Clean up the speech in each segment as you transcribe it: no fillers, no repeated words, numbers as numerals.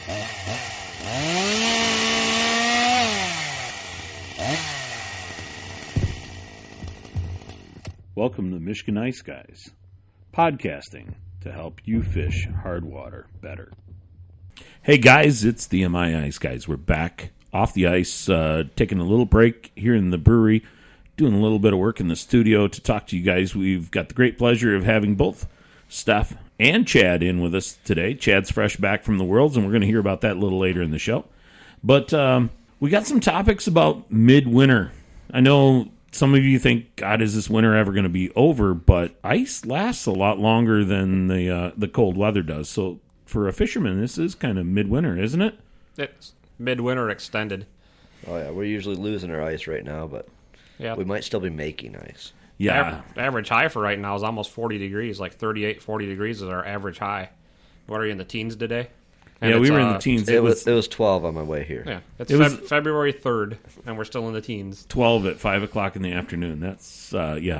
Welcome to Michigan Ice Guys, podcasting to help you fish hard water better. Hey guys, it's the MI Ice Guys. We're back off the ice, taking a little break here in the brewery, doing a little bit of work in the studio to talk to you guys. We've got the great pleasure of having both Steph and Chad in with us today. Chad's fresh back from the Worlds, and we're going to hear about that a little later in the show. But we got some topics about midwinter. I know some of you think, God, is this winter ever going to be over? But ice lasts a lot longer than the cold weather does. So for a fisherman, this is kind of midwinter, isn't it? It's midwinter extended. Oh, yeah. We're usually losing our ice right now, but we might still be making ice. Yeah. Average high for right now is almost 40 degrees, like 38, 40 degrees is our average high. What are you in the teens today? And yeah, we were in the teens. It was 12 on my way here. Yeah, it's February 3rd, and we're still in the teens. 12 at 5 o'clock in the afternoon. That's,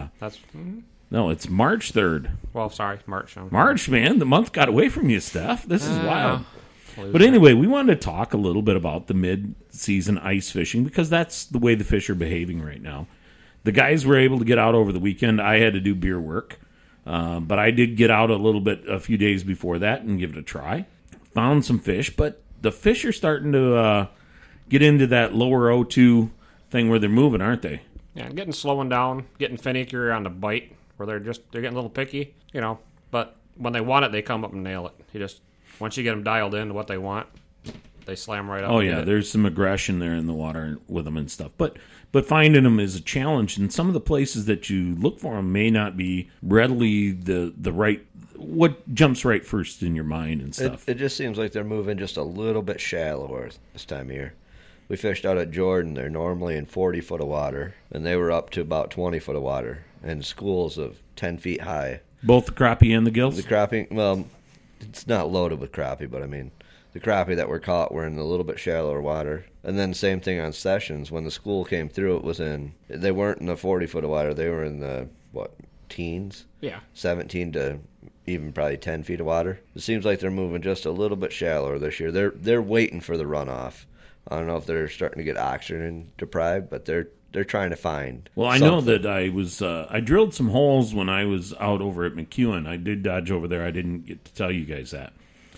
No, it's March 3rd. Well, sorry, March. March, man. The month got away from you, Steph. This is wild. But anyway, we wanted to talk a little bit about the mid-season ice fishing because that's the way the fish are behaving right now. The guys were able to get out over the weekend. I had to do beer work, but I did get out a little bit a few days before that and give it a try. Found some fish, but the fish are starting to get into that lower O2 thing where they're moving, aren't they? Yeah, slowing down, getting finickier on the bite, where they're getting a little picky, But when they want it, they come up and nail it. Once you get them dialed in to what they want, they slam right up. Oh yeah, there's some aggression there in the water with them and stuff. But finding them is a challenge, and some of the places that you look for them may not be readily the right. What jumps right first in your mind and stuff? It just seems like they're moving just a little bit shallower this time of year. We fished out at Jordan. They're normally in 40 foot of water, and they were up to about 20 foot of water and schools of 10 feet high. Both the crappie and the gills? The crappie, well, it's not loaded with crappie, but I mean, the crappie that were caught were in a little bit shallower water. And then same thing on Sessions. When the school came through, they weren't in the 40 foot of water. They were in the, teens? Yeah. 17 to even probably 10 feet of water. It seems like they're moving just a little bit shallower this year. They're waiting for the runoff. I don't know if they're starting to get oxygen deprived, but they're trying to find. Well, I know that I drilled some holes when I was out over at McEwen. I did dodge over there. I didn't get to tell you guys that.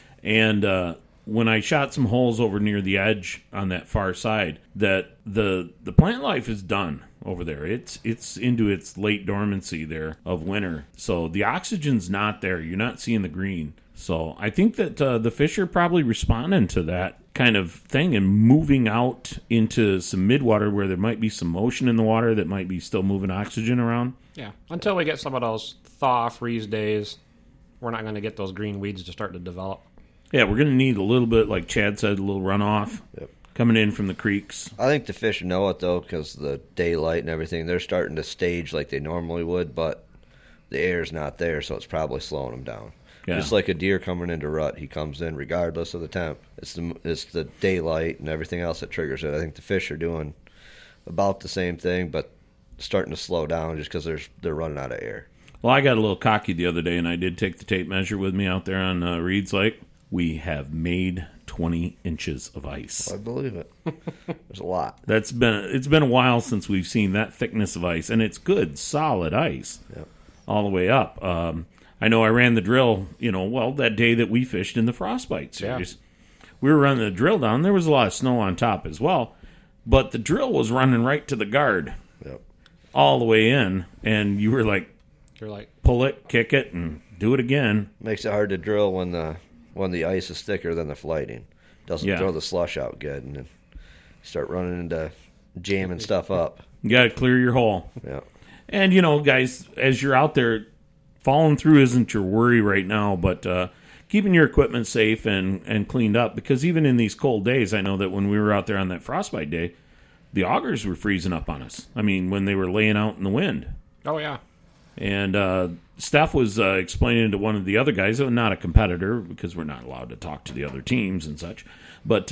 And when I shot some holes over near the edge on that far side, that the plant life is done over there. It's into its late dormancy there of winter. So the oxygen's not there. You're not seeing the green. So I think that the fish are probably responding to that kind of thing and moving out into some midwater where there might be some motion in the water that might be still moving oxygen around. Yeah, until we get some of those thaw freeze days, we're not going to get those green weeds to start to develop. Yeah, we're going to need a little bit, like Chad said, a little runoff coming in from the creeks. I think the fish know it, though, because the daylight and everything. They're starting to stage like they normally would, but the air's not there, so it's probably slowing them down. Yeah. Just like a deer coming into rut, he comes in regardless of the temp. It's the daylight and everything else that triggers it. I think the fish are doing about the same thing, but starting to slow down just because they're running out of air. Well, I got a little cocky the other day, and I did take the tape measure with me out there on Reed's Lake. We have made 20 inches of ice. I believe it. There's a lot. It's been a while since we've seen that thickness of ice, and it's good, solid ice all the way up. I know I ran the drill, that day that we fished in the Frostbite series. Yeah. We were running the drill down. There was a lot of snow on top as well, but the drill was running right to the guard all the way in, and you're like, pull it, kick it, and do it again. Makes it hard to drill when the ice is thicker than the flighting. Doesn't throw the slush out good, and then start running into jamming stuff up. You got to clear your hole. Yeah. And, guys, as you're out there, following through isn't your worry right now, but keeping your equipment safe and cleaned up, because even in these cold days, I know that when we were out there on that Frostbite day, the augers were freezing up on us. I mean, when they were laying out in the wind. Oh, yeah. And Steph was explaining to one of the other guys, not a competitor, because we're not allowed to talk to the other teams and such, but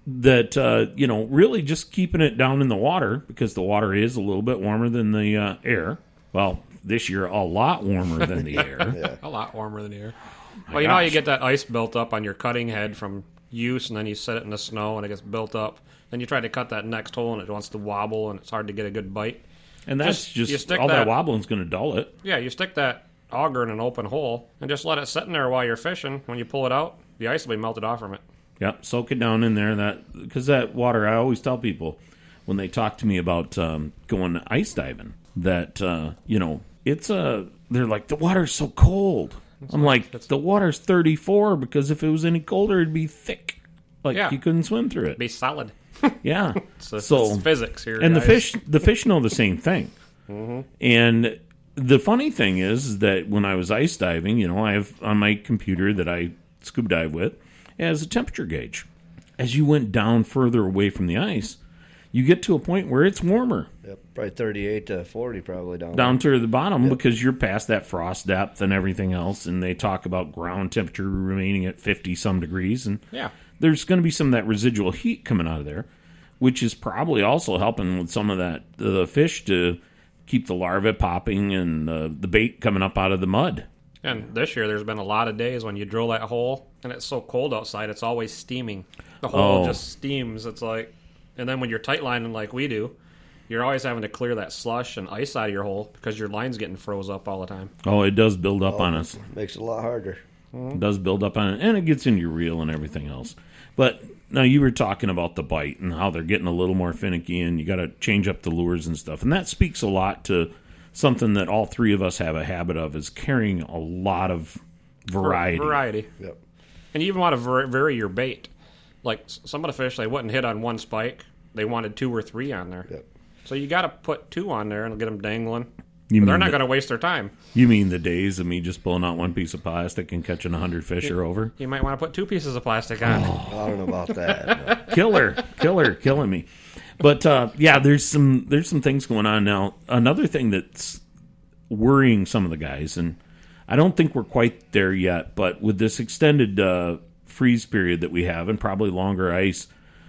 really just keeping it down in the water, because the water is a little bit warmer than the air. Well, this year, a lot warmer than the air. A lot warmer than the air. Well, you get that ice built up on your cutting head from use, and then you set it in the snow and it gets built up. Then you try to cut that next hole and it wants to wobble and it's hard to get a good bite. And that's just all that wobbling's going to dull it. Yeah, you stick that auger in an open hole and just let it sit in there while you're fishing. When you pull it out, the ice will be melted off from it. Yep, soak it down in there. Because that water, I always tell people when they talk to me about going ice diving that they're like, the water's so cold. I'm like, the water's 34 because if it was any colder, it'd be thick. You couldn't swim through it. It'd be solid. Yeah. So it's physics here. And guys. the fish know the same thing. Mm-hmm. And the funny thing is that when I was ice diving, I have on my computer that I scuba dive with as a temperature gauge. As you went down further away from the ice, you get to a point where it's warmer. Yep, probably 38 to 40 probably down to the bottom because you're past that frost depth and everything else. And they talk about ground temperature remaining at 50-some degrees. And there's going to be some of that residual heat coming out of there, which is probably also helping with some of the fish to keep the larvae popping and the bait coming up out of the mud. And this year, there's been a lot of days when you drill that hole, and it's so cold outside, it's always steaming. The hole just steams. It's like, and then when you're tight lining like we do, you're always having to clear that slush and ice out of your hole because your line's getting froze up all the time. Oh, it does build up on us. Makes it a lot harder. It does build up on it, and it gets in your reel and everything else. But now you were talking about the bite and how they're getting a little more finicky, and you got to change up the lures and stuff. And that speaks a lot to something that all three of us have a habit of, is carrying a lot of variety. Yep. And you even want to vary your bait. Like some of the fish, they wouldn't hit on one spike. They wanted 2 or 3 on there. Yep. So you got to put 2 on there and get them dangling. They're not going to waste their time. You mean the days of me just pulling out one piece of plastic and catching 100 fish or over? You might want to put 2 pieces of plastic on. I don't know about that. Killing me. But there's some things going on now. Another thing that's worrying some of the guys, and I don't think we're quite there yet, but with this extended freeze period that we have and probably longer ice,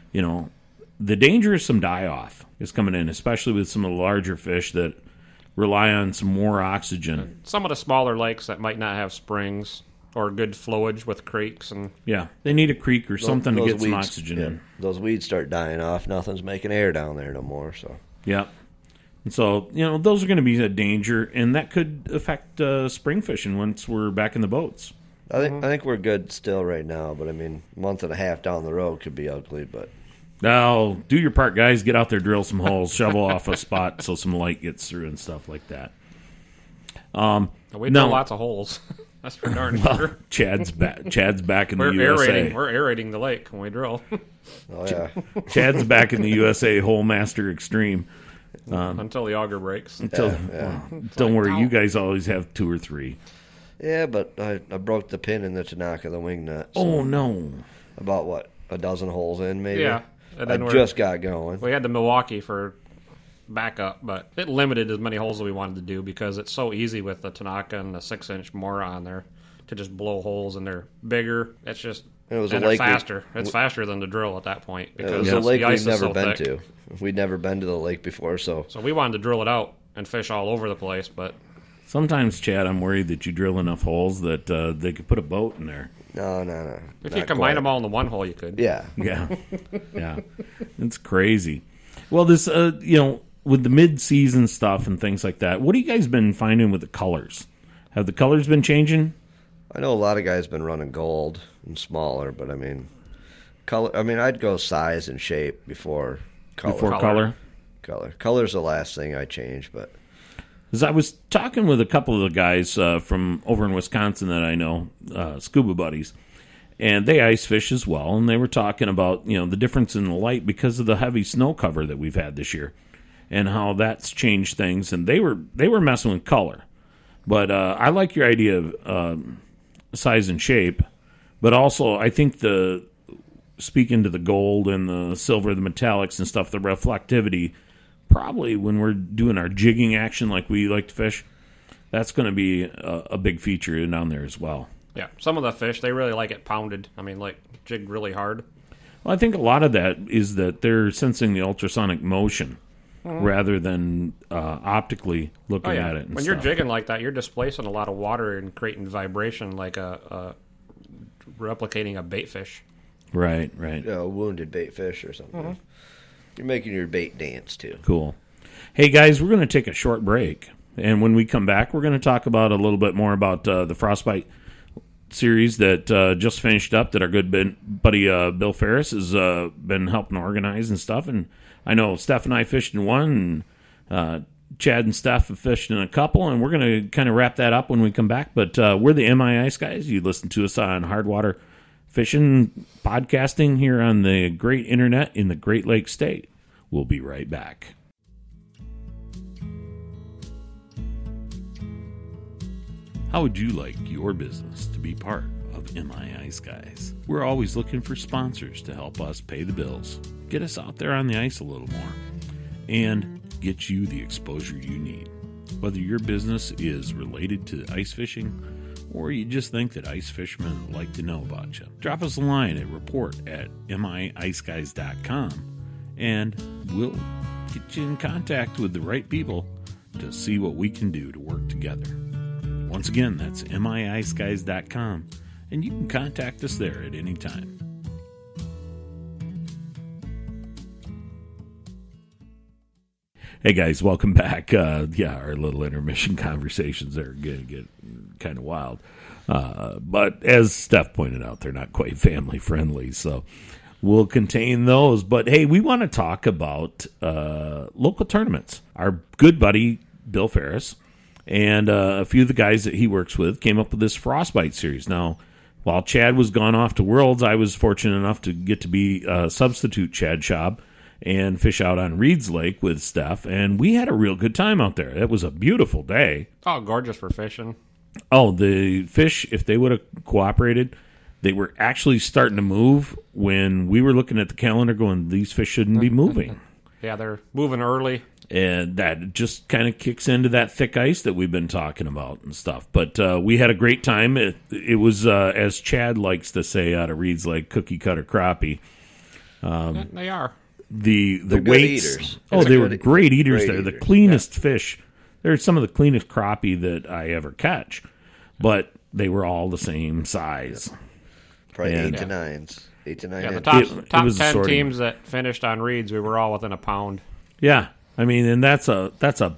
the danger of some die-off is coming in, especially with some of the larger fish that rely on some more oxygen. Some of the smaller lakes that might not have springs or good flowage with creeks. They need a creek or something to get some oxygen in. Those weeds start dying off. Nothing's making air down there no more. So and so, those are going to be a danger, and that could affect spring fishing once we're back in the boats. I think we're good still right now, but I mean, a month and a half down the road could be ugly, but... Now, do your part, guys. Get out there, drill some holes, shovel off a spot so some light gets through and stuff like that. We drill lots of holes. That's for darn sure. Chad's back in the USA. We're aerating the lake when we drill. Oh, yeah. Chad's back in the USA, Hole Master Extreme. Until the auger breaks. Don't worry, you guys always have 2 or 3. Yeah, but I broke the pin in the Tanaka, the wing nut. So oh, no. About, a dozen holes in, maybe? Yeah. And then I just got going. We had the Milwaukee for backup, but it limited as many holes as we wanted to do because it's so easy with the Tanaka and the 6-inch Mora on there to just blow holes, and they're bigger. It's just... And they're faster. It's faster than the drill at that point because it was a lake the ice we've is never so been thick. to. We'd never been to the lake before, so we wanted to drill it out and fish all over the place. But sometimes, Chad, I'm worried that you drill enough holes that they could put a boat in there. No. If you combine them all into one hole, you could. Yeah. It's crazy. Well, this with the mid-season stuff and things like that, what have you guys been finding with the colors? Have the colors been changing? I know a lot of guys been running gold and smaller, but I mean, color. I mean, I'd go size and shape before color. Before color. Color's the last thing I change, but. Because I was talking with a couple of the guys from over in Wisconsin that I know, scuba buddies, and they ice fish as well, and they were talking about the difference in the light because of the heavy snow cover that we've had this year, and how that's changed things. And they were messing with color, but I like your idea of size and shape, but also I think speaking to the gold and the silver, the metallics and stuff, the reflectivity. Probably when we're doing our jigging action like we like to fish, that's going to be a big feature down there as well. Yeah, some of the fish, they really like it pounded. I mean, like jigged really hard. Well, I think a lot of that is that they're sensing the ultrasonic motion rather than optically looking at it. When you're jigging like that, you're displacing a lot of water and creating vibration like replicating a bait fish. Right. Wounded bait fish or something. Mm-hmm. You're making your bait dance too. Cool. Hey guys, we're going to take a short break, and when we come back, we're going to talk about a little bit more about the Frostbite series that just finished up, that our good buddy Bill Ferris has been helping organize and stuff. And I know Steph and I fished in one, and Chad and Steph have fished in a couple, and we're going to kind of wrap that up when we come back. But we're the MI Ice Guys. You listen to us on Hardwater Fishing Podcasting here on the great internet in the Great Lakes State. We'll be right back. How would you like your business to be part of MI Ice Guys? We're always looking for sponsors to help us pay the bills, get us out there on the ice a little more, and get you the exposure you need. Whether your business is related to ice fishing or you just think that ice fishermen would like to know about you, drop us a line at report@miiceguys.com and we'll get you in contact with the right people to see what we can do to work together. Once again, that's miiceguys.com, and you can contact us there at any time. Hey guys, welcome back. Our little intermission conversations are going to get kind of wild. But as Steph pointed out, they're not quite family friendly, so we'll contain those. But hey, we want to talk about local tournaments. Our good buddy, Bill Ferris, and a few of the guys that he works with came up with this Frostbite series. Now, while Chad was gone off to Worlds, I was fortunate enough to get to be a substitute Chad Schaub and fish out on Reed's Lake with Steph, and we had a real good time out there. It was a beautiful day. Oh, gorgeous for fishing. Oh, the fish, if they would have cooperated, they were actually starting to move when we were looking at the calendar going, these fish shouldn't be moving. Yeah, they're moving early. And that just kind of kicks into that thick ice that we've been talking about and stuff. But we had a great time. It was, as Chad likes to say out of Reed's Lake, cookie cutter crappie. They are. The weights. Eaters. Oh, they were great eaters there. The cleanest fish. They're some of the cleanest crappie that I ever catch. But they were all the same size. Probably 8 to 9s. 8 to 9. Yeah, the top 10 teams that finished on Reeds, we were all within a pound. Yeah. I mean, and that's a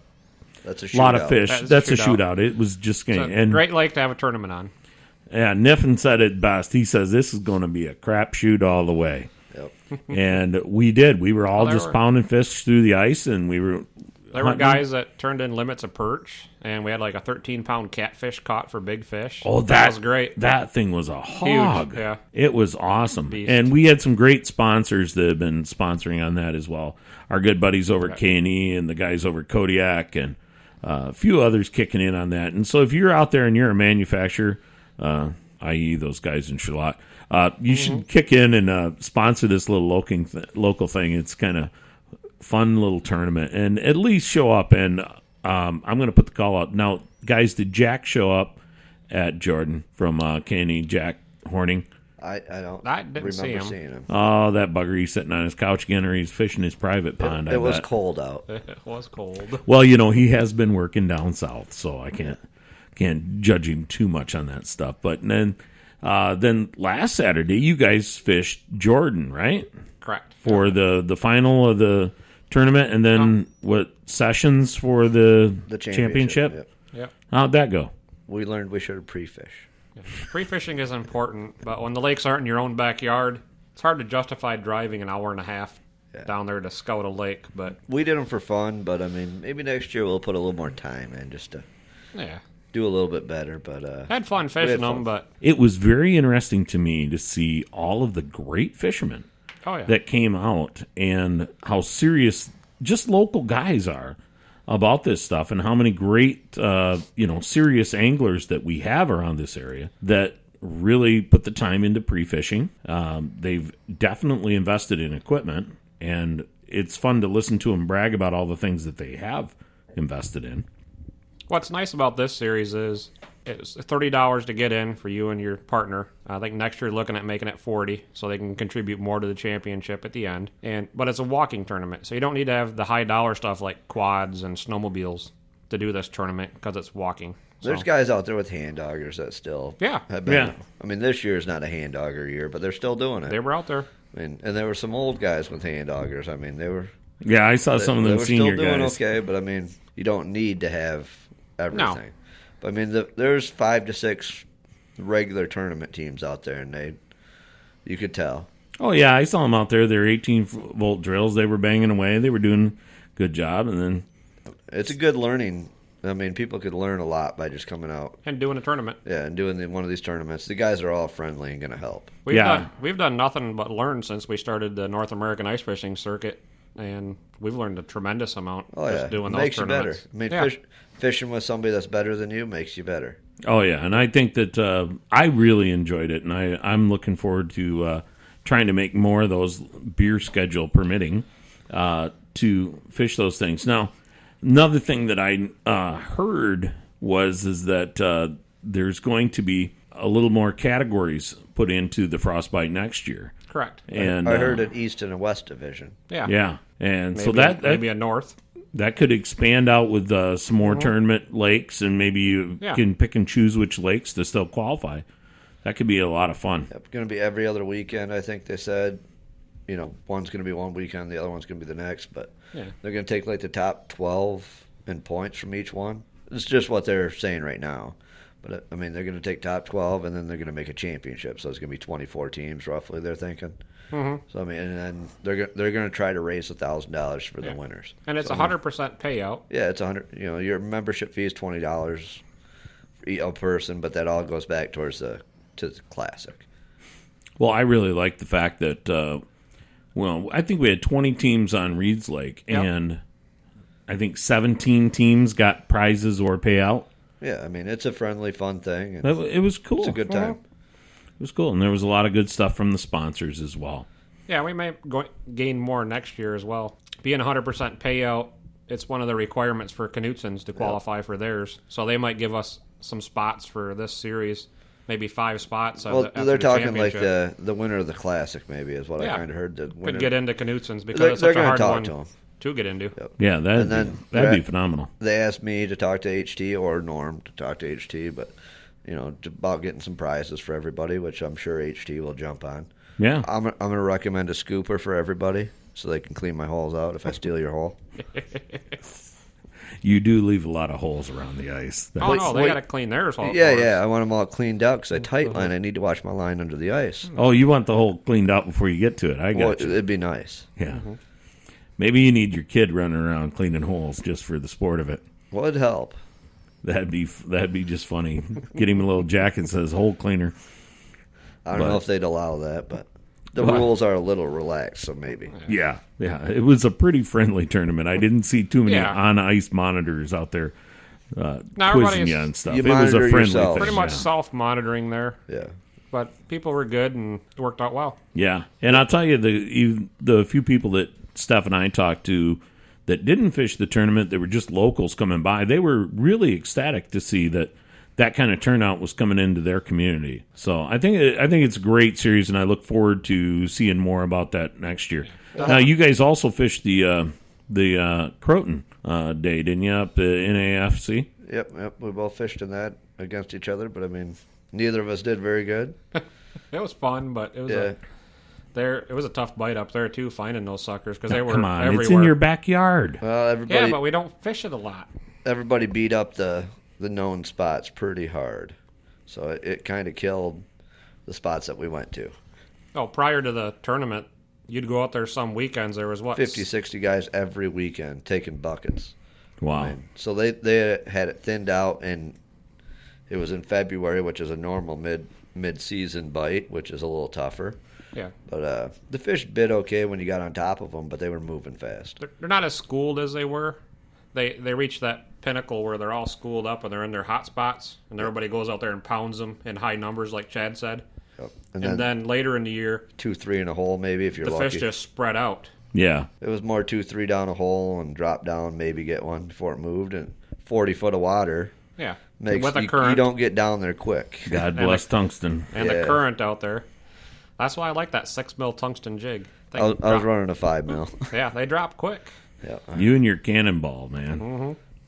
lot of fish. That's a shootout. It was just game. And Great Lake to have a tournament on. Yeah, Niffen said it best. He says this is going to be a crapshoot all the way. Yep. And we did. We were all pounding fish through the ice, and we were. There were guys that turned in limits of perch, and we had like a 13-pound catfish caught for big fish. Oh, that was great. That thing was a hog. Huge, yeah. It was awesome. Beast. And we had some great sponsors that have been sponsoring on that as well. Our good buddies over at K&E and the guys over at Kodiak and a few others kicking in on that. And so if you're out there and you're a manufacturer, i.e. those guys in Charlotte, you should kick in and sponsor this little local thing. It's kind of fun little tournament, and at least show up. And I'm going to put the call out now, guys. Did Jack show up at Jordan from K&E? Jack Horning. I didn't remember seeing him. Oh, that bugger! He's sitting on his couch again, or he's fishing his private pond. It was cold out. It was cold. Well, he has been working down south, so I can't judge him too much on that stuff. But then last Saturday, you guys fished Jordan, right? Correct. For the final of the tournament, and then what sessions for the championship? Yep. How'd that go? We learned we should have pre-fished. Yeah. Pre-fishing is important, but when the lakes aren't in your own backyard, it's hard to justify driving an hour and a half down there to scout a lake. But we did them for fun, but I mean, maybe next year we'll put a little more time in just to do a little bit better. But had fun fishing them, but it was very interesting to me to see all of the great fishermen that came out and how serious just local guys are about this stuff, and how many great, serious anglers that we have around this area that really put the time into pre-fishing. They've definitely invested in equipment, and it's fun to listen to them brag about all the things that they have invested in. What's nice about this series is it's $30 to get in for you and your partner. I think next year looking at making it $40 so they can contribute more to the championship at the end. But it's a walking tournament, so you don't need to have the high dollar stuff like quads and snowmobiles to do this tournament because it's walking. There's guys out there with hand doggers that still have been. Yeah. I mean, this year is not a hand dogger year, but they're still doing it. They were out there. I mean, and there were some old guys with hand doggers. I mean, they were. Yeah, I saw some of them senior still doing guys. Okay, but I mean, you don't need to have everything. No. But I mean, there's 5 to 6 regular tournament teams out there, and you could tell. Oh yeah, I saw them out there. Their 18-volt drills, they were banging away. They were doing a good job, and then it's a good learning. I mean, people could learn a lot by just coming out and doing a tournament. Yeah, and doing one of these tournaments. The guys are all friendly and going to help. We've done nothing but learn since we started the North American ice fishing circuit, and we've learned a tremendous amount just doing those makes tournaments. You better. I mean, fishing with somebody that's better than you makes you better. Oh yeah, and I think that I really enjoyed it, and I'm looking forward to trying to make more of those, beer schedule permitting, to fish those things. Now, another thing that I heard is that there's going to be a little more categories put into the Frostbite next year. Correct. And I heard an East and a West division. Yeah, and maybe so that maybe a North. That could expand out with some more tournament lakes, and maybe you can pick and choose which lakes to still qualify. That could be a lot of fun. It's going to be every other weekend, I think they said. You know, one's going to be one weekend, the other one's going to be the next. But they're going to take like the top 12 in points from each one. It's just what they're saying right now. But, I mean, they're going to take top 12, and then they're going to make a championship. So it's going to be 24 teams, roughly, they're thinking. Mm-hmm. So, I mean, and then they're going to try to raise $1,000 for the winners. And it's 100% payout. Yeah, it's 100. You know, your membership fee is $20 a person, but that all goes back towards the classic. Well, I really like the fact that, I think we had 20 teams on Reeds Lake, and I think 17 teams got prizes or payout. Yeah, I mean, it's a friendly, fun thing. It was cool. It's a good time. It was cool, and there was a lot of good stuff from the sponsors as well. Yeah, we may gain more next year as well. Being 100% payout, it's one of the requirements for Knutson's to qualify for theirs. So they might give us some spots for this series, maybe 5 spots. They're talking like the winner of the Classic, maybe, is what I kind of heard. The winner could get into Knutson's because it's such a hard one to get into. Yep. Yeah, that'd be phenomenal. They asked me to talk to HT or Norm to talk to HT, but about getting some prizes for everybody, which I'm sure HT will jump on. Yeah, I'm going to recommend a scooper for everybody so they can clean my holes out if I steal your hole. You do leave a lot of holes around the ice. They got to clean theirs all. Yeah, I want them all cleaned out because I tight line. I need to watch my line under the ice. Oh, you want the hole cleaned out before you get to it. I got you. It'd be nice. Yeah. Mm-hmm. Maybe you need your kid running around cleaning holes just for the sport of it. Well, it'd help. That'd be just funny. Get him a little jacket that says hole cleaner. I don't know if they'd allow that, but the rules are a little relaxed, so maybe. Yeah. It was a pretty friendly tournament. I didn't see too many on-ice monitors out there quizzing you on stuff. It was a friendly thing. Pretty much self-monitoring there. Yeah. But people were good, and it worked out well. Yeah. And I'll tell you, the few people that Steph and I talked to that didn't fish the tournament, they were just locals coming by, they were really ecstatic to see that kind of turnout was coming into their community. So I think it's a great series, and I look forward to seeing more about that next year. Now, you guys also fished the Croton Day, didn't you, up in AFC? Yep. We both fished in that against each other, but I mean, neither of us did very good. It was fun, but it was it was a tough bite up there too, finding those suckers because they were everywhere. It's in your backyard. Well, but we don't fish it a lot. Everybody beat up the known spots pretty hard, so it kind of killed the spots that we went to. Oh, prior to the tournament, you'd go out there some weekends. There was 50, 60 guys every weekend taking buckets. Wow! I mean, so they had it thinned out, and it was in February, which is a normal mid-season bite, which is a little tougher. Yeah. But the fish bit okay when you got on top of them, but they were moving fast. They're not as schooled as they were. They reach that pinnacle where they're all schooled up and they're in their hot spots, and everybody goes out there and pounds them in high numbers, like Chad said. Yep. And then later in the year, 2-3 in a hole, maybe if you're lucky. The fish just spread out. Yeah. It was more 2-3 down a hole and drop down, maybe get one before it moved, and 40 foot of water. Yeah. With a current. You don't get down there quick. God bless tungsten. And the current out there. That's why I like that 6 mil tungsten jig. I was running a 5 mil. Yeah, they drop quick. Yeah. You and your cannonball, man. Mm-hmm.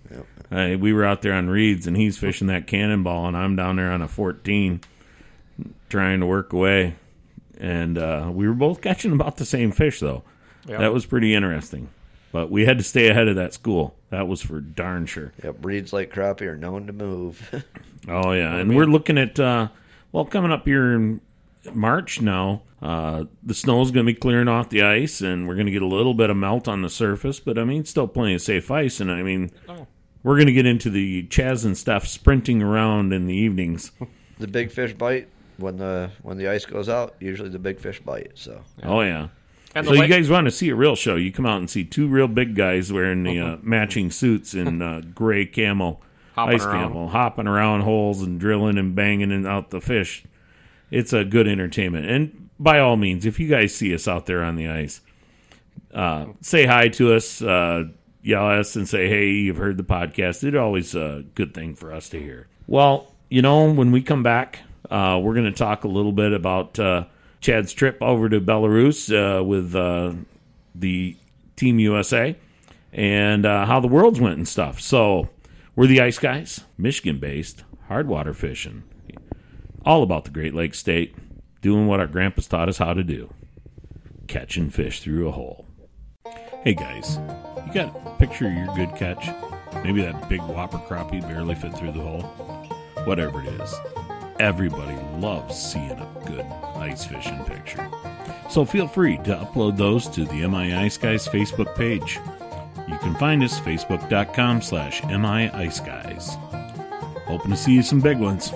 Yep. We were out there on Reeds, and he's fishing that cannonball, and I'm down there on a 14 trying to work away. And we were both catching about the same fish, though. Yep. That was pretty interesting. But we had to stay ahead of that school. That was for darn sure. Yep, Reeds like crappie are known to move. Oh, yeah. And we're looking at, coming up here in March now, the snow's going to be clearing off the ice, and we're going to get a little bit of melt on the surface. But, I mean, still plenty of safe ice. And, I mean, we're going to get into the Chaz and stuff sprinting around in the evenings. The big fish bite. When the ice goes out, usually the big fish bite. So. Oh, yeah. And so you guys want to see a real show, you come out and see two real big guys wearing the matching suits and gray camo, camo, hopping around holes and drilling and banging out the fish. It's a good entertainment. And by all means, if you guys see us out there on the ice, say hi to us, yell at us and say, hey, you've heard the podcast. It's always a good thing for us to hear. Well, when we come back, we're going to talk a little bit about Chad's trip over to Belarus with the Team USA and how the Worlds went and stuff. So we're the Ice Guys, Michigan-based, hardwater fishing, all about the Great Lakes State, doing what our grandpas taught us how to do, catching fish through a hole. Hey, guys, you got a picture of your good catch? Maybe that big whopper crappie barely fit through the hole? Whatever it is. Everybody loves seeing a good ice fishing picture. So feel free to upload those to the MI Ice Guys Facebook page. You can find us facebook.com/MI Ice Guys. Hoping to see you some big ones.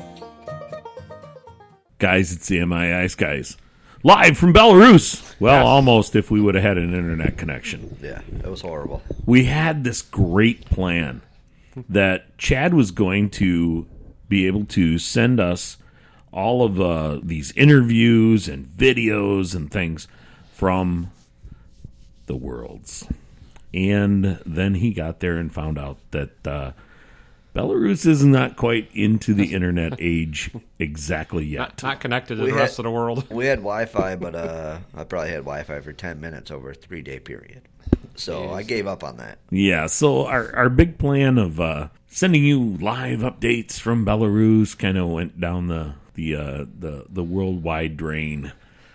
Guys, it's the MI Ice Guys. Live from Belarus. Well, almost if we would have had an internet connection. Yeah, that was horrible. We had this great plan that Chad was going to be able to send us all of these interviews and videos and things from the Worlds. And then he got there and found out that Belarus is not quite into the internet age exactly yet. Not connected to the rest of the world. We had Wi-Fi, but I probably had Wi-Fi for 10 minutes over a 3-day period. So I gave up on that. Yeah, so our big plan of sending you live updates from Belarus kind of went down the worldwide drain,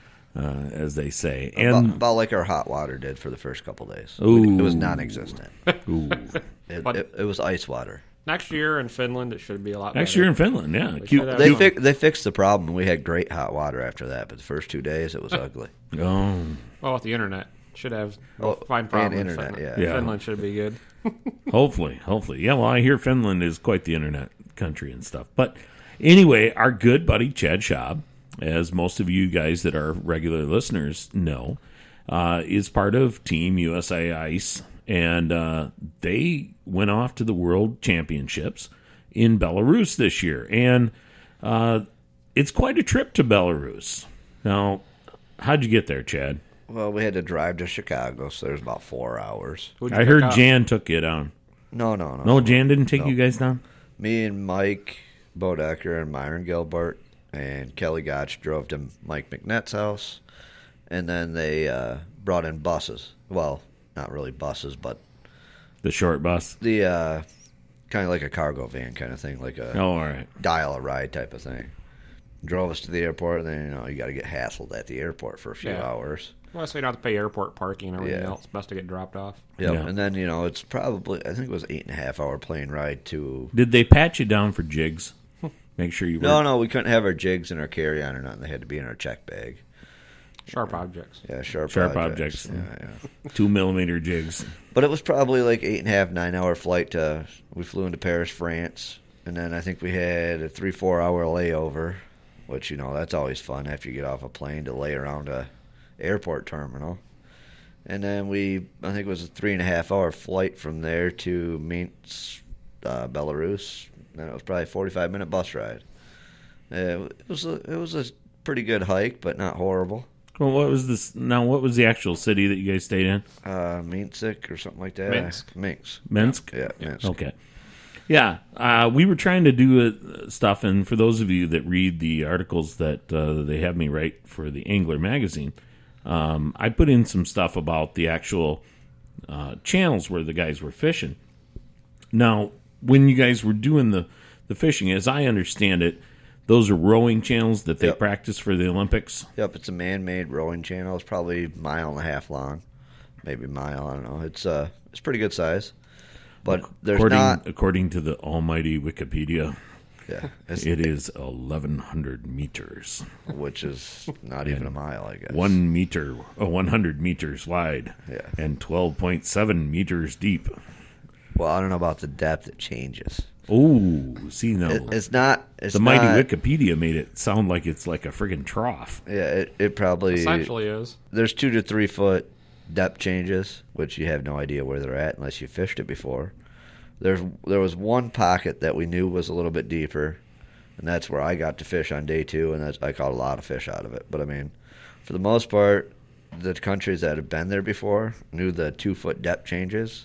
as they say, and about like our hot water did for the first couple days. Ooh. It was non-existent. Ooh. It was ice water. Next year in Finland, it should be a lot better. Next year in Finland, yeah. They fixed the problem. We had great hot water after that, but the first 2 days it was ugly. Oh, with the internet. Should have fine problem in internet, Finland. yeah. Finland should be good. Hopefully. Yeah, well, I hear Finland is quite the internet country and stuff. But anyway, our good buddy Chad Schaub, as most of you guys that are regular listeners know, is part of Team USA Ice. And they went off to the World Championships in Belarus this year. And it's quite a trip to Belarus. Now, how'd you get there, Chad? Well, we had to drive to Chicago, so there's about 4 hours. I heard Jan took you down. No. No, Jan didn't take you guys down? Me and Mike Bodecker and Myron Gilbert and Kelly Gotch drove to Mike McNett's house, and then they brought in buses. Well, not really buses, but the short bus. The kind of like a cargo van kind of thing, like a all right. Dial-a-ride type of thing. Drove us to the airport, and then you got to get hassled at the airport for a few hours. Well, so you don't have to pay airport parking and everything else. Best to get dropped off. Yep. Yeah, and then it's probably I think it was 8.5-hour plane ride to. Did they pat you down for jigs? Make sure you. No, we couldn't have our jigs in our carry-on or nothing. They had to be in our check bag. Sharp objects. Yeah, sharp objects. Yeah. 2mm jigs. But it was probably like 8.5-9-hour flight to. We flew into Paris, France, and then I think we had a 3-4 hour layover, which that's always fun after you get off a plane to lay around a airport terminal. And then I think it was a 3.5-hour flight from there to Minsk, Belarus. And it was probably a 45-minute bus ride. It was a pretty good hike, but not horrible. Well, what was this? Now, what was the actual city that you guys stayed in? Minsk or something like that. Minsk? Yeah, Minsk. Okay. Yeah, we were trying to do stuff, and for those of you that read the articles that they have me write for the Angler magazine, I put in some stuff about the actual channels where the guys were fishing. Now, when you guys were doing the fishing, as I understand it, those are rowing channels that they practice for the Olympics? Yep, it's a man-made rowing channel. It's probably a mile and a half long, maybe a mile, I don't know. It's pretty good size. But according to the almighty Wikipedia, it is 1,100 meters. Which is not even a mile, I guess. 100 meters wide and 12.7 meters deep. Well, I don't know about the depth. It changes. Oh, see, now it's not. It's the mighty Wikipedia made it sound like it's like a friggin' trough. Yeah, it probably essentially is. There's 2 to 3 foot depth changes, which you have no idea where they're at unless you fished it before. There was one pocket that we knew was a little bit deeper, and that's where I got to fish on day 2, and I caught a lot of fish out of it. But I mean, for the most part, the countries that have been there before knew the 2 foot depth changes.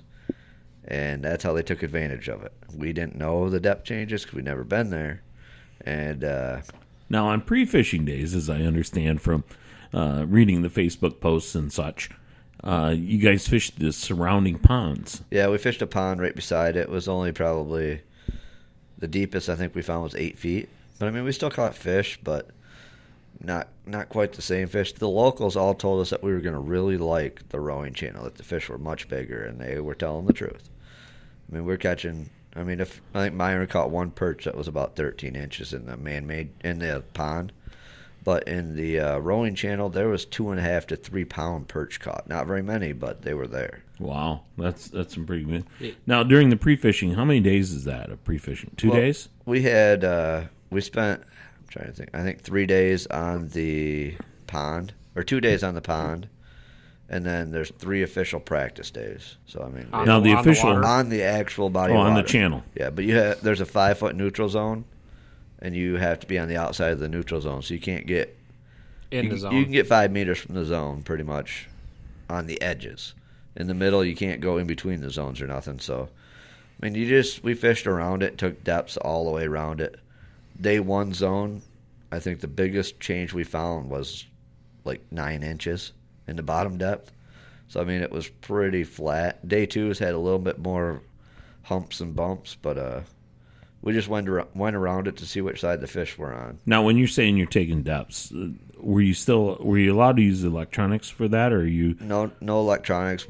And that's how they took advantage of it. We didn't know the depth changes because we'd never been there. And now, on pre-fishing days, as I understand from reading the Facebook posts and such, you guys fished the surrounding ponds. Yeah, we fished a pond right beside it. It was only probably the deepest I think we found was 8 feet. But I mean, we still caught fish, but not quite the same fish. The locals all told us that we were going to really like the rowing channel, that the fish were much bigger, and they were telling the truth. I mean, we're catching. I think Myron caught one perch that was about 13 inches in the pond, but in the rowing channel there was 2.5 to 3 pound perch caught. Not very many, but they were there. Wow, that's some pretty good. Now, during the pre-fishing, how many days is that of pre-fishing? 2 days? We had we spent. I'm trying to think. I think 3 days on the pond, or 2 days on the pond. And then there's 3 official practice days. So I mean, now the official on the actual body of water. On the channel. Yeah, but there's a 5 foot neutral zone, and you have to be on the outside of the neutral zone, so you can't get in the zone. You can get 5 meters from the zone, pretty much, on the edges. In the middle, you can't go in between the zones or nothing. So, I mean, we fished around it, took depths all the way around it. Day 1 zone, I think the biggest change we found was like 9 inches in the bottom depth. So, I mean, it was pretty flat. Day 2's had a little bit more humps and bumps, but we just went around it to see which side the fish were on. Now, when you're saying you're taking depths, were you allowed to use electronics for that, or are you? No electronics.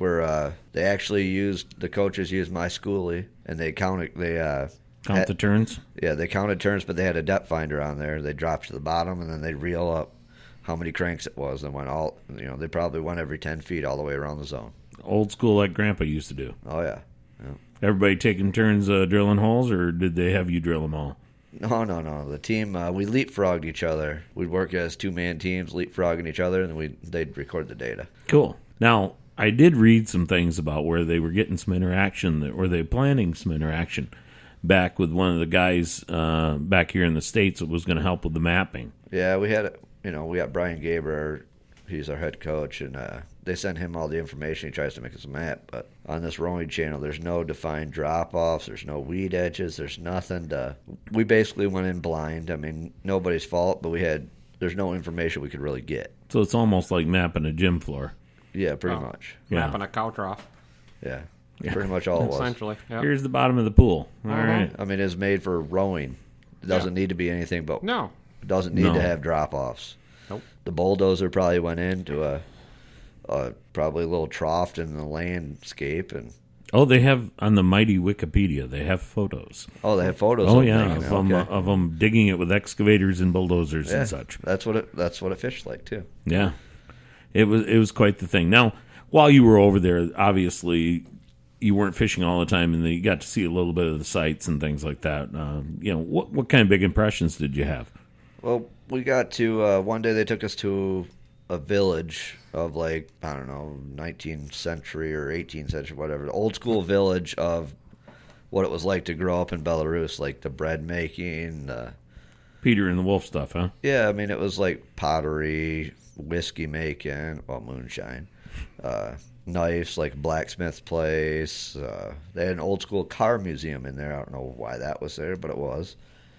The coaches used my schoolie, and they counted. Count the turns? Yeah, they counted turns, but they had a depth finder on there. They dropped to the bottom, and then they'd reel up how many cranks it was, and they probably went every 10 feet all the way around the zone. Old school like Grandpa used to do. Oh, yeah. Everybody taking turns drilling holes, or did they have you drill them all? No. The team, we leapfrogged each other. We'd work as 2-man teams, leapfrogging each other, and they'd record the data. Cool. Now, I did read some things about where they were getting some interaction, or they planning some interaction back with one of the guys back here in the States that was going to help with the mapping. Yeah, we got Brian Gaber. He's our head coach, and they send him all the information. He tries to make us a map, but on this rowing channel, there's no defined drop-offs. There's no weed edges. There's nothing. We basically went in blind. I mean, nobody's fault, but there's no information we could really get. So it's almost like mapping a gym floor. Yeah, pretty much. Mapping a cow trough. Yeah. Pretty much all it was. Essentially, yep. Here's the bottom of the pool. All right. I mean, it's made for rowing. It doesn't need to be anything but... No. It doesn't need to have drop-offs. Nope. The bulldozer probably went into probably a little trough in the landscape. They have, on the mighty Wikipedia, they have photos. Oh, they have photos of them digging it with excavators and bulldozers and such. That's what it fished like, too. Yeah. It was quite the thing. Now, while you were over there, obviously you weren't fishing all the time, and you got to see a little bit of the sights and things like that. What kind of big impressions did you have? Well, we got to one day they took us to a village of 19th century or 18th century, whatever, the old school village of what it was like to grow up in Belarus, like the bread making, Peter and the Wolf stuff, huh? Yeah, I mean it was like pottery, whiskey making, moonshine, knives, like blacksmith place. They had an old school car museum in there. I don't know why that was there, but it was.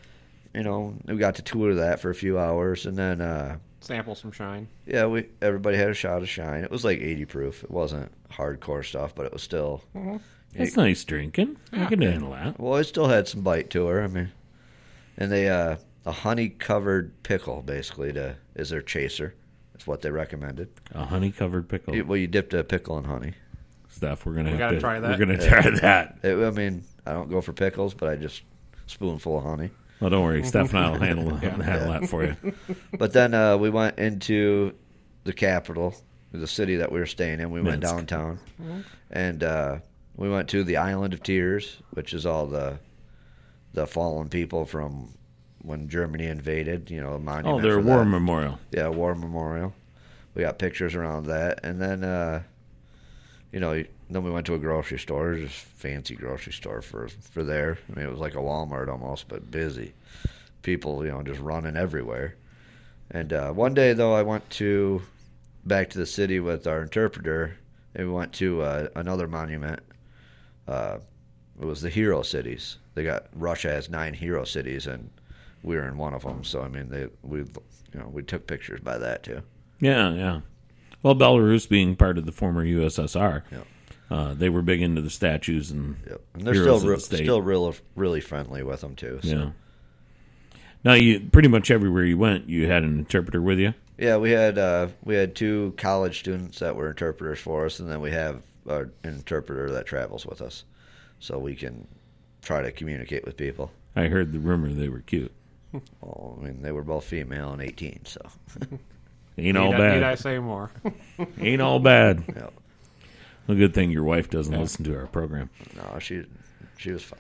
We got to tour that for a few hours, and then sample some shine. Yeah, everybody had a shot of shine. It was like 80 proof. It wasn't hardcore stuff, but it was still That's nice drinking. I can handle that. Well, it still had some bite to her. I mean, and they a honey-covered pickle basically is their chaser. That's what they recommended. A honey-covered pickle. Well, you dipped a pickle in honey. Stuff. We're gonna try that. We're gonna try that. I mean, I don't go for pickles, but I just spoonful of honey. Well, don't worry. Steph and I will handle that for you. But then we went into the capital, the city that we were staying in. We went downtown, and we went to the Island of Tears, which is all the fallen people from when Germany invaded. You know, a monument. Oh, their war memorial. Yeah, war memorial. We got pictures around that, and then then we went to a grocery store, just fancy grocery store for there. I mean, it was like a Walmart almost, but busy. People, just running everywhere. And one day, though, I went back to the city with our interpreter, and we went to another monument. It was the hero cities. Russia has 9 hero cities, and we were in one of them. So I mean, we took pictures by that too. Yeah. Well, Belarus being part of the former USSR, they were big into the statues and and they're still really friendly with them too. So. Yeah. Now, you pretty much everywhere you went, you had an interpreter with you. Yeah, we had 2 college students that were interpreters for us, and then we have an interpreter that travels with us, so we can try to communicate with people. I heard the rumor they were cute. Well, I mean, they were both female and 18, so ain't all bad. Need I say more? Ain't all bad. Yeah. A good thing your wife doesn't listen to our program. No, she was fine.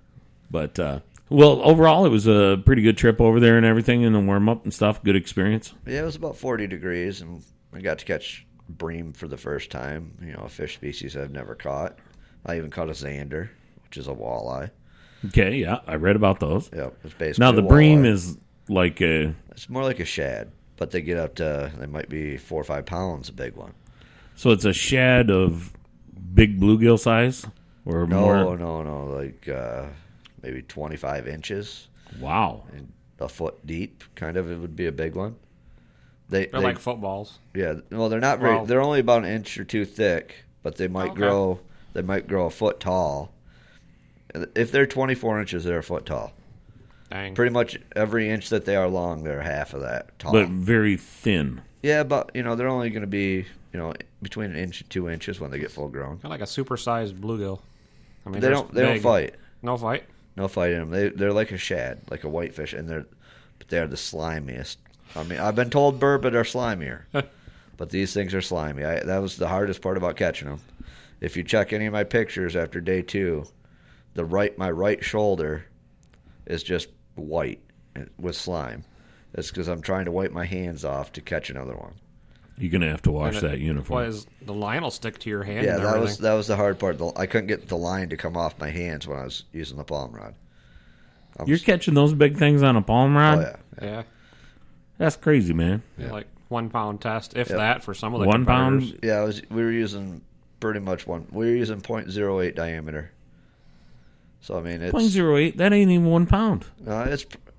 But well, overall, it was a pretty good trip over there and everything, and the warm up and stuff. Good experience. Yeah, it was about 40 degrees, and I got to catch bream for the first time. A fish species I've never caught. I even caught a zander, which is a walleye. Okay, yeah, I read about those. Yep, it's basically now the bream is like a. It's more like a shad, but they get up to they might be 4 or 5 pounds, a big one. So it's a shad of big bluegill size, or more? No, like maybe 25 inches. Wow, and a foot deep, kind of. It would be a big one. They're like footballs. Yeah, well, they're not very. They're only about an inch or 2 thick, but they might grow. They might grow a foot tall. If they're 24 inches, they're a foot tall. Dang. Pretty much every inch that they are long, they're half of that tall. But very thin. Yeah, but they're only going to be between 1 inch and 2 inches when they get full grown. They're like a supersized bluegill. I mean, they don't fight. No fight. No fight in them. They're like a shad, like a whitefish, and they're the slimiest. I mean, I've been told burbot are slimier, but these things are slimy. That was the hardest part about catching them. If you check any of my pictures after day 2, my right shoulder is just white with slime. That's because I'm trying to wipe my hands off to catch another one. You're gonna have to wash that uniform. The line will stick to your hand. Yeah, and that was the hard part. I couldn't get the line to come off my hands when I was using the palm rod. You're catching those big things on a palm rod? Oh yeah. That's crazy, man. Yeah. Like 1 pound test, if that, for some of the 1 competitors. pound. Yeah, we were using pretty much one. We were using 0.08 diameter. So I mean, it's 0.08. That ain't even 1 pound. No,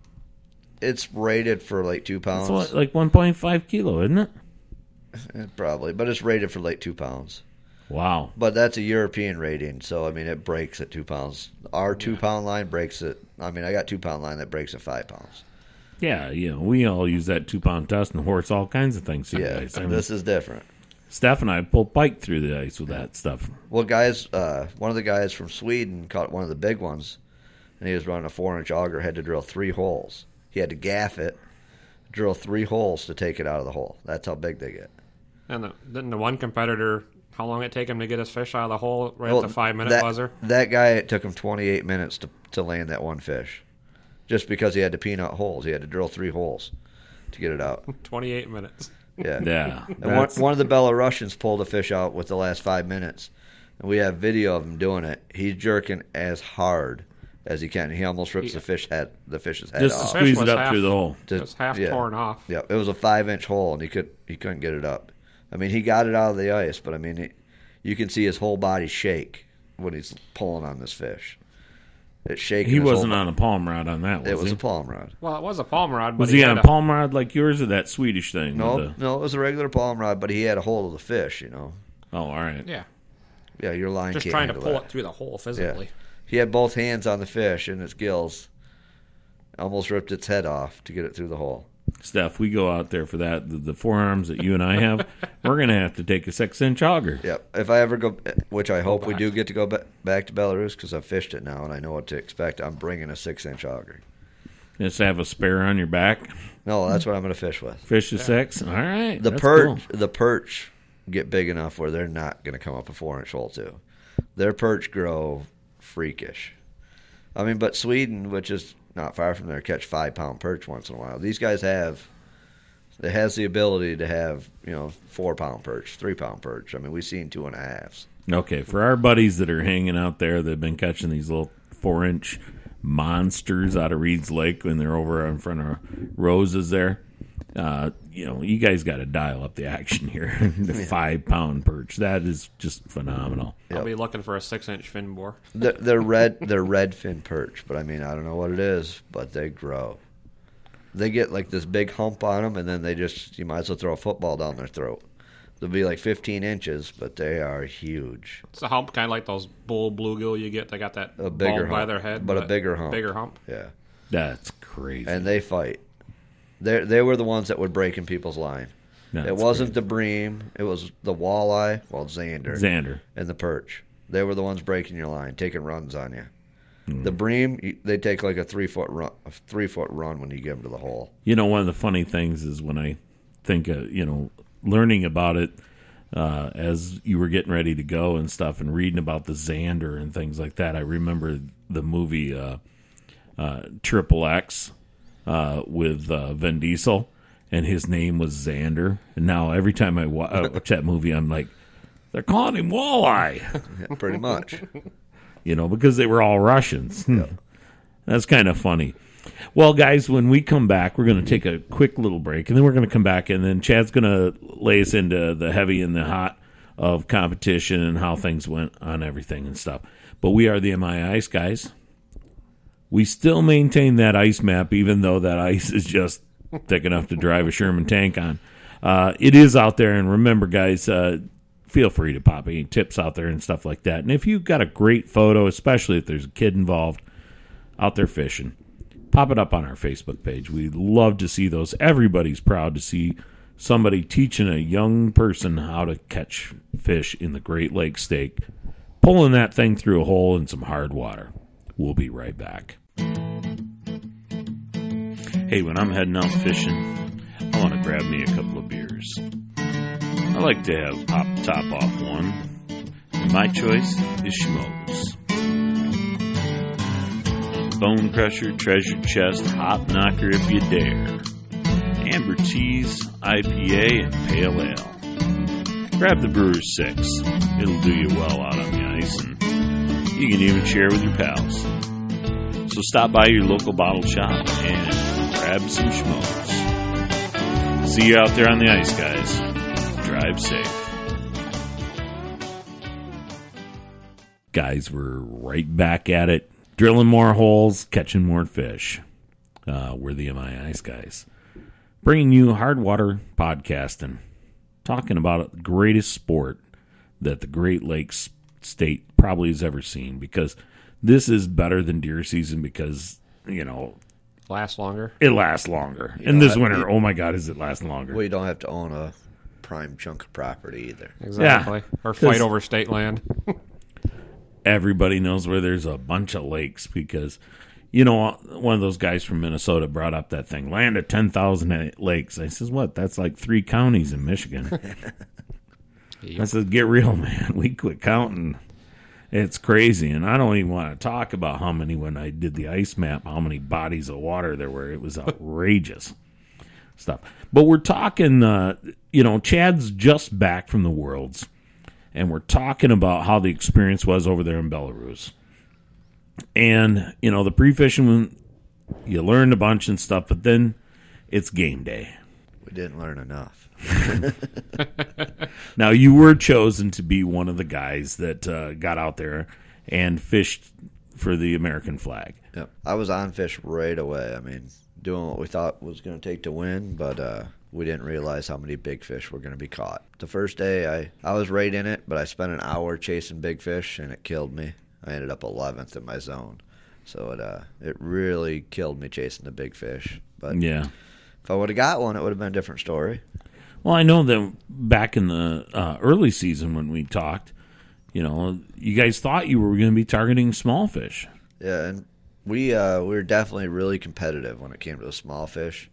it's rated for like 2 pounds. It's like 1.5 kilo, isn't it? Probably, but it's rated for like 2 pounds. Wow. But that's a European rating, so I mean it breaks at 2 pounds. Our 2 pound line breaks at. I mean, I got 2 pound line that breaks at 5 pounds. Yeah, we all use that 2 pound test and horse all kinds of things. Guys. This is different. Steph and I pulled pike through the ice with that stuff. Well, guys, one of the guys from Sweden caught one of the big ones, and he was running a 4-inch auger. Had to drill 3 holes. He had to gaff it, drill 3 holes to take it out of the hole. That's how big they get. And didn't the one competitor, how long it take him to get his fish out of the hole at the 5-minute buzzer? That guy, it took him 28 minutes to land that one fish. Just because he had to peanut holes. He had to drill 3 holes to get it out. 28 minutes. Yeah. Yeah. And one of the Belarusians pulled a fish out with the last 5 minutes. And we have video of him doing it. He's jerking as hard as he can. He almost rips the fish's head just off. To squeeze it up through the hole. It was half torn off. Yeah, it was a 5-inch hole, and he couldn't get it up. I mean, he got it out of the ice, but I mean, you can see his whole body shake when he's pulling on this fish. It's shaking. He wasn't on a palm rod on that, was he? It was a palm rod. Well, it was a palm rod. But was he on a palm rod like yours or that Swedish thing? No, it was a regular palm rod, but he had a hold of the fish, Oh, all right. Yeah. Yeah, your line just can't trying to handle pull that. it through the hole physically. Yeah. He had both hands on the fish and its gills. Almost ripped its head off to get it through the hole. Steph, we go out there for that. The forearms that you and I have, we're going to have to take a 6-inch auger. Yep. If I ever go, which I hope we do get to go back to Belarus because I've fished it now and I know what to expect, I'm bringing a 6-inch auger. Just have a spare on your back. No, that's what I'm going to fish with. Fish a 6? All right. The that's perch, cool. the perch get big enough where they're not going to come up a 4-inch hole too. Their perch grow freakish. I mean, but Sweden, which is not far from there, catch 5-pound perch once in a while. These guys has the ability to have 4-pound perch, 3-pound perch. I mean, we've seen 2.5s. Okay, for our buddies that are hanging out there that have been catching these little 4-inch monsters out of Reed's Lake when they're over in front of Rose's there, you guys got to dial up the action here. The 5-pound perch, that is just phenomenal. I'll be looking for a 6-inch fin bore. They're red fin perch, but I mean, I don't know what it is, but they grow. They get like this big hump on them, and then you might as well throw a football down their throat. They'll be like 15 inches, but they are huge. It's a hump, kind of like those bull bluegill you get. They got that A bigger bulb by hump, their head, but a bigger hump. Bigger hump. Yeah, That's crazy. and they fight. They were the ones that would break in people's line. That's it wasn't crazy. the bream. It was the walleye, Xander, and the perch. They were the ones breaking your line, taking runs on you. The bream, they take like a 3-foot run when you get them to the hole. One of the funny things is when I think, learning about it as you were getting ready to go and stuff and reading about the Xander and things like that, I remember the movie Triple X with Vin Diesel, and his name was Xander. And now every time I watch that movie, I'm like, they're calling him Walleye. Yeah, pretty much. Because they were all Russians. That's kind of funny. Well, guys, when we come back, we're going to take a quick little break, and then we're going to come back, and then Chad's going to lay us into the heavy and the hot of competition and how things went on everything and stuff. But we are the MI Ice Guys. We still maintain that ice map, even though that ice is just thick enough to drive a Sherman tank on. It is out there, and remember, guys, feel free to pop any tips out there and stuff like that. And if you've got a great photo, especially if there's a kid involved out there fishing, pop it up on our Facebook page. We'd love to see those. Everybody's proud to see somebody teaching a young person how to catch fish in the Great Lakes State, pulling that thing through a hole in some hard water. We'll be right back. Hey, when I'm heading out fishing, I want to grab me a couple of beers. I like to have pop the top off one, and my choice is Schmoes. Bone Crusher, Treasure Chest, Hop Knocker if you dare. Amber Teas, IPA, and Pale Ale. Grab the Brewer's 6. It'll do you well out on the ice, and you can even share with your pals. So stop by your local bottle shop and grab some Schmoes. See you out there on the ice, guys. Drive safe. Guys, we're right back at it. Drilling more holes, catching more fish. We're the MI Ice Guys. Bringing you hard water podcasting. Talking about the greatest sport that the Great Lakes State probably has ever seen. Because this is better than deer season because, Lasts longer. it lasts longer. And this winter, oh my God, is it last longer? Well, you don't have to own a prime chunk of property either. Exactly. Yeah, Or fight over state land. Everybody knows where there's a bunch of lakes because, one of those guys from Minnesota brought up that thing, land of 10,000 lakes. I says, what? That's like 3 counties in Michigan. I said, get real, man. We quit counting. It's crazy. And I don't even want to talk about how many, when I did the ice map, how many bodies of water there were. It was outrageous stuff. But we're talking, Chad's just back from the Worlds. And we're talking about how the experience was over there in Belarus. And, the pre-fishing, you learned a bunch and stuff, but then it's game day. We didn't learn enough. Now, you were chosen to be one of the guys that got out there and fished for the American flag. Yep. I was on fish right away. I mean, doing what we thought was going to take to win, but we didn't realize how many big fish were going to be caught. The first day, I was right in it, but I spent an hour chasing big fish, and it killed me. I ended up 11th in my zone. So it really killed me chasing the big fish. But yeah, if I would have got one, it would have been a different story. Well, I know that back in the early season when we talked, you guys thought you were going to be targeting small fish. Yeah, and we were definitely really competitive when it came to the small fish.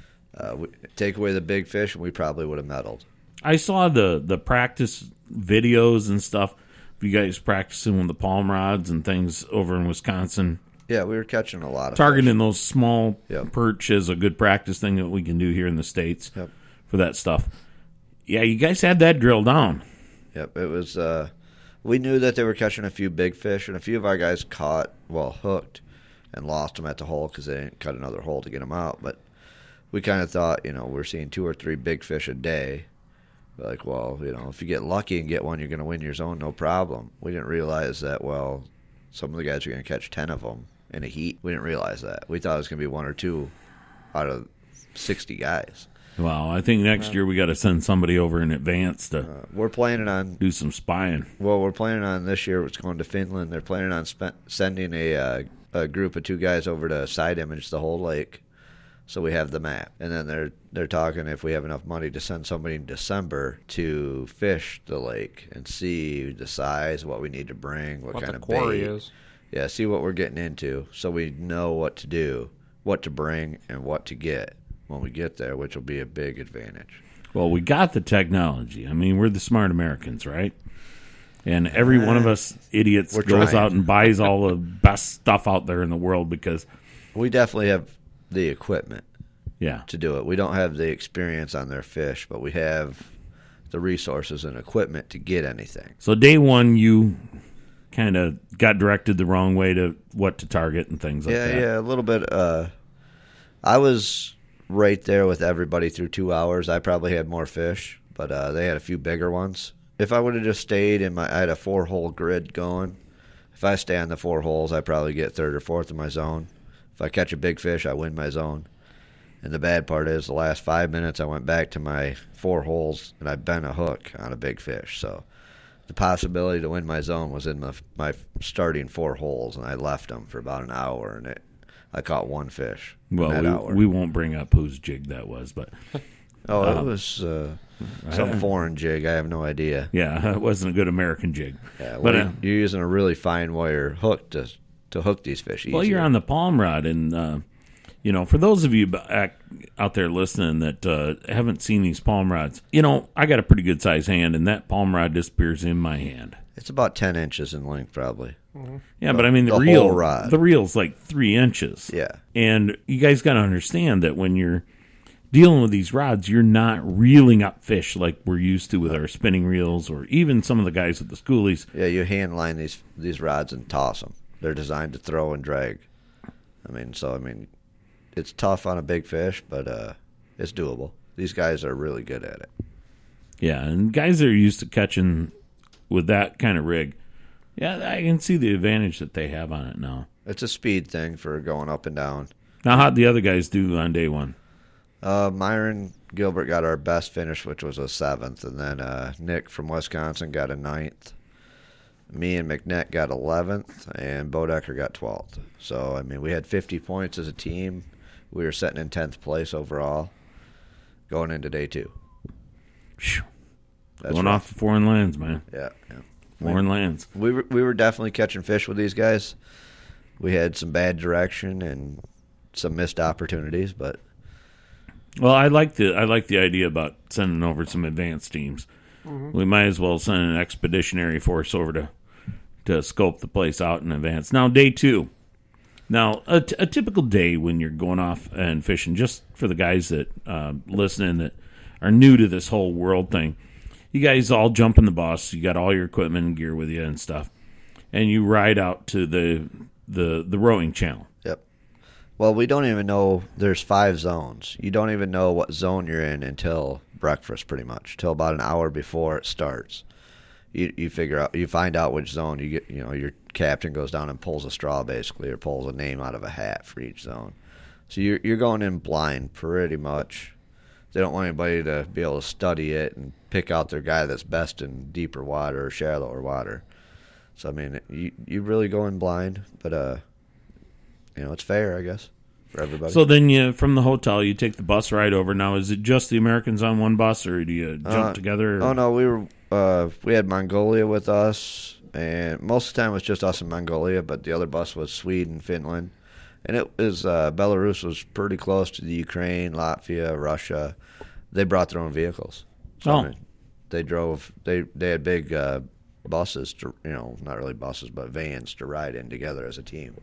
Take away the big fish, and we probably would have medaled. I saw the practice videos and stuff of you guys practicing with the palm rods and things over in Wisconsin. Yeah, we were catching a lot of targeting fish. Those small perch is a good practice thing that we can do here in the States for that stuff. Yeah, you guys had that drilled down. Yep, it was. We knew that they were catching a few big fish, and a few of our guys hooked, and lost them at the hole because they didn't cut another hole to get them out. But we kind of thought, we're seeing 2 or 3 big fish a day. Like, if you get lucky and get one, you're going to win your zone, no problem. We didn't realize that, some of the guys are going to catch 10 of them in a heat. We didn't realize that. We thought it was going to be 1 or 2 out of 60 guys. Well, I think next year we got to send somebody over in advance to we're planning on do some spying. Well, we're planning on this year. It's going to Finland. They're planning on sending a group of 2 guys over to side image the whole lake, so we have the map. And then they're talking if we have enough money to send somebody in December to fish the lake and see the size, what we need to bring, what kind the of quarry bait is. Yeah, see what we're getting into, so we know what to do, what to bring, and what to get when we get there, which will be a big advantage. Well, we got the technology. I mean, we're the smart Americans, right? And every one of us idiots goes out and buys all the best stuff out there in the world because we definitely have the equipment to do it. We don't have the experience on their fish, but we have the resources and equipment to get anything. So day one, you kind of got directed the wrong way to what to target and things like that. Yeah, a little bit. I was right there with everybody through 2 hours. I probably had more fish, but they had a few bigger ones. If I would have just stayed I had a 4-hole grid going. If I stay on the 4 holes, I probably get 3rd or 4th in my zone. If I catch a big fish, I win my zone. And the bad part is the last 5 minutes I went back to my 4 holes and I bent a hook on a big fish. So the possibility to win my zone was in my starting 4 holes, and I left them for about an hour, and I caught 1 fish. Well, we won't bring up whose jig that was, but it was some foreign jig. I have no idea. Yeah, it wasn't a good American jig. Yeah, but you're using a really fine wire hook to hook these fish easier. Well, you're on the palm rod, and for those of you out there listening that haven't seen these palm rods, I got a pretty good size hand, and that palm rod disappears in my hand. It's about 10 inches in length, probably. Mm-hmm. Yeah, but I mean the reel's like 3 inches. Yeah, and you guys got to understand that when you're dealing with these rods, you're not reeling up fish like we're used to with our spinning reels, or even some of the guys at the schoolies. Yeah, you hand line these rods and toss them. They're designed to throw and drag. I mean, it's tough on a big fish, but it's doable. These guys are really good at it. Yeah, and guys that are used to catching with that kind of rig, yeah, I can see the advantage that they have on it now. It's a speed thing for going up and down. Now, how'd the other guys do on day one? Myron Gilbert got our best finish, which was a 7th, and then Nick from Wisconsin got a 9th. Me and McNett got 11th, and Bodecker got 12th. So, I mean, we had 50 points as a team. We were sitting in 10th place overall going into day 2. Going off the foreign lands, man. Yeah. Foreign lands. We were definitely catching fish with these guys. We had some bad direction and some missed opportunities, but well, I like the idea about sending over some advanced teams. Mm-hmm. We might as well send an expeditionary force over to scope the place out in advance. Now, day 2. Now, a typical day when you're going off and fishing, just for the guys that listening that are new to this whole world thing, you guys all jump in the bus. You got all your equipment and gear with you and stuff, and you ride out to the rowing channel. Yep. Well, we don't even know there's 5 zones. You don't even know what zone you're in until breakfast, pretty much, till about an hour before it starts. You find out which zone you get. Your captain goes down and pulls a straw, basically, or pulls a name out of a hat for each zone. So you're going in blind pretty much they don't want anybody to be able to study it and pick out their guy that's best in deeper water or shallower water. So I mean, you really go in blind, but it's fair, I guess, for everybody. So then from the hotel, you take the bus ride over. Now, is it just the Americans on one bus, or do you jump together? Oh no, we had Mongolia with us, and most of the time it was just us in Mongolia, but the other bus was Sweden, Finland, and it was Belarus was pretty close to the Ukraine, Latvia, Russia. They brought their own vehicles. So, I mean, they drove. They had big buses to, not really buses, but vans to ride in together as a team.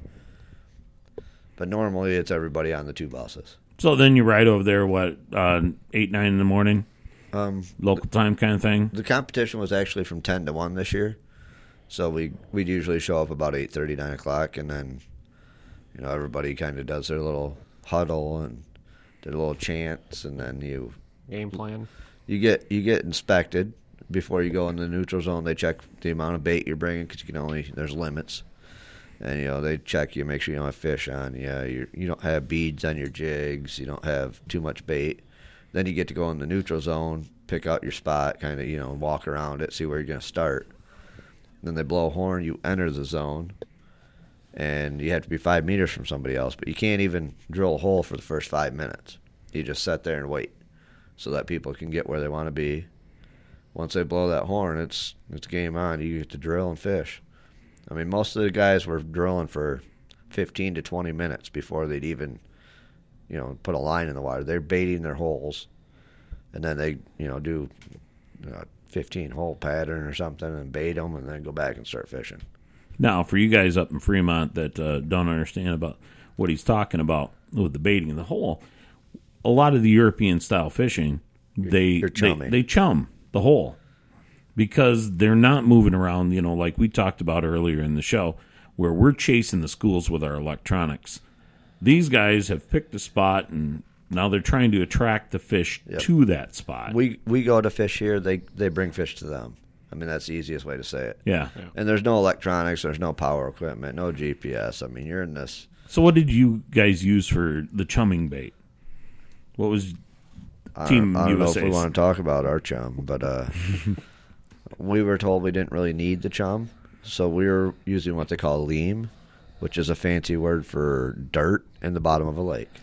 But normally it's everybody on the two buses. So then you ride over there, 8, 9 in the morning? Local time kind of thing? The competition was actually from 10 to 1 this year. So we'd usually show up about 8:30, 9 o'clock, and then, everybody kind of does their little huddle and their little chants, and then game plan. You get inspected before you go in the neutral zone. They check the amount of bait you're bringing because there's limits. And, they check you, make sure you don't have fish on you. You don't have beads on your jigs. You don't have too much bait. Then you get to go in the neutral zone, pick out your spot, kind of, walk around it, see where you're going to start. Then they blow a horn, you enter the zone, and you have to be 5 meters from somebody else. But you can't even drill a hole for the first 5 minutes. You just sit there and wait so that people can get where they want to be. Once they blow that horn, it's game on. You get to drill and fish. I mean, most of the guys were drilling for 15 to 20 minutes before they'd even, put a line in the water. They're baiting their holes, and then they, do a 15-hole pattern or something and bait them and then go back and start fishing. Now, for you guys up in Fremont that don't understand about what he's talking about with the baiting in the hole, a lot of the European-style fishing, they chum the hole. Because they're not moving around, like we talked about earlier in the show, where we're chasing the schools with our electronics. These guys have picked a spot, and now they're trying to attract the fish to that spot. We go to fish here, they bring fish to them. I mean, that's the easiest way to say it. Yeah. And there's no electronics, there's no power equipment, no GPS. I mean, you're in this. So what did you guys use for the chumming bait? What was Team I don't know USA's? if we want to talk about our chum, but we were told we didn't really need the chum, so we were using what they call leam, which is a fancy word for dirt in the bottom of a lake.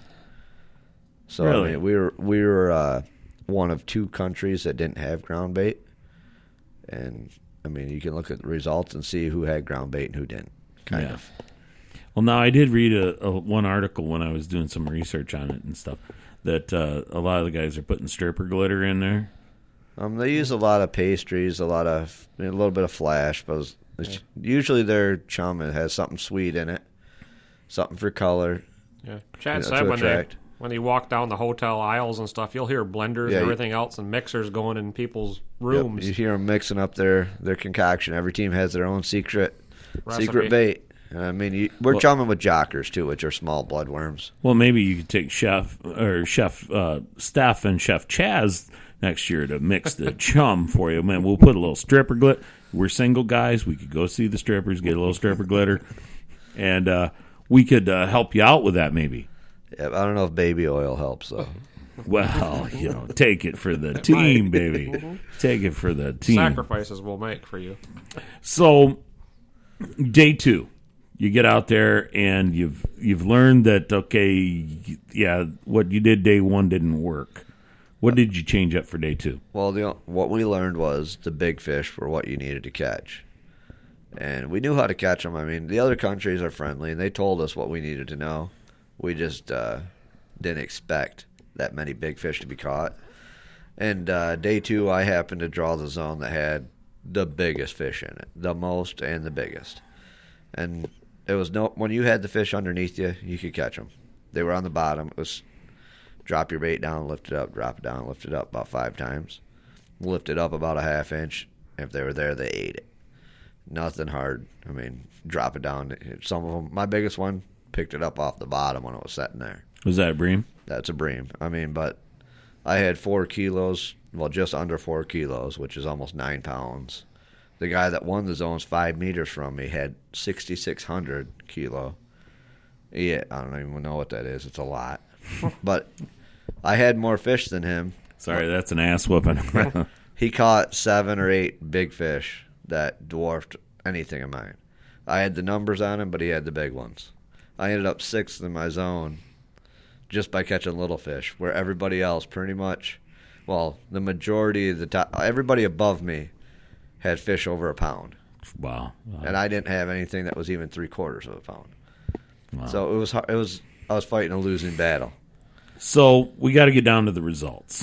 So really? I mean, we were one of 2 countries that didn't have ground bait, and I mean, you can look at the results and see who had ground bait and who didn't. Kind of. Well, now I did read one article when I was doing some research on it and stuff that a lot of the guys are putting stripper glitter in there. They use a lot of pastries, a little bit of flash, but usually their chum has something sweet in it, something for color. Yeah, Chad said when you walk down the hotel aisles and stuff, you'll hear blenders and everything else and mixers going in people's rooms. Yep, you hear them mixing up their concoction. Every team has their own secret bait. I mean, we're chumming with jockers too, which are small bloodworms. Well, maybe you could take Chef Steph and Chef Chaz next year to mix the chum for you. Man, we'll put a little stripper glitter. We're single guys. We could go see the strippers, get a little stripper glitter, and we could help you out with that maybe. Yeah, I don't know if baby oil helps, though. Well, take it for the team, baby. Take it for the team. Sacrifices we'll make for you. So, day 2. You get out there and you've learned that, what you did day 1 didn't work. What did you change up for day 2? Well, what we learned was the big fish were what you needed to catch. And we knew how to catch them. I mean, the other countries are friendly, and they told us what we needed to know. We just didn't expect that many big fish to be caught. And day 2, I happened to draw the zone that had the biggest fish in it, the most and the biggest. And it was when you had the fish underneath you, you could catch them. They were on the bottom. It was drop your bait down, lift it up, drop it down, lift it up about 5 times. Lift it up about a ½ inch. If they were there, they ate it. Nothing hard. I mean, drop it down. Some of them, my biggest one, picked it up off the bottom when it was sitting there. Was that a bream? That's a bream. I mean, but I had 4 kilos, well, just under 4 kilos, which is almost 9 pounds. The guy that won the zones 5 meters from me had 6,600 kilo. Yeah, I don't even know what that is. It's a lot. But I had more fish than him. Sorry, that's an ass whooping. He caught 7 or 8 big fish that dwarfed anything of mine. I had the numbers on him, but he had the big ones. I ended up 6th in my zone just by catching little fish, where everybody else pretty much, well, the majority of the top, everybody above me had fish over a pound. Wow. And I didn't have anything that was even 3/4 of a pound. Wow. So I was fighting a losing battle. So we got to get down to the results.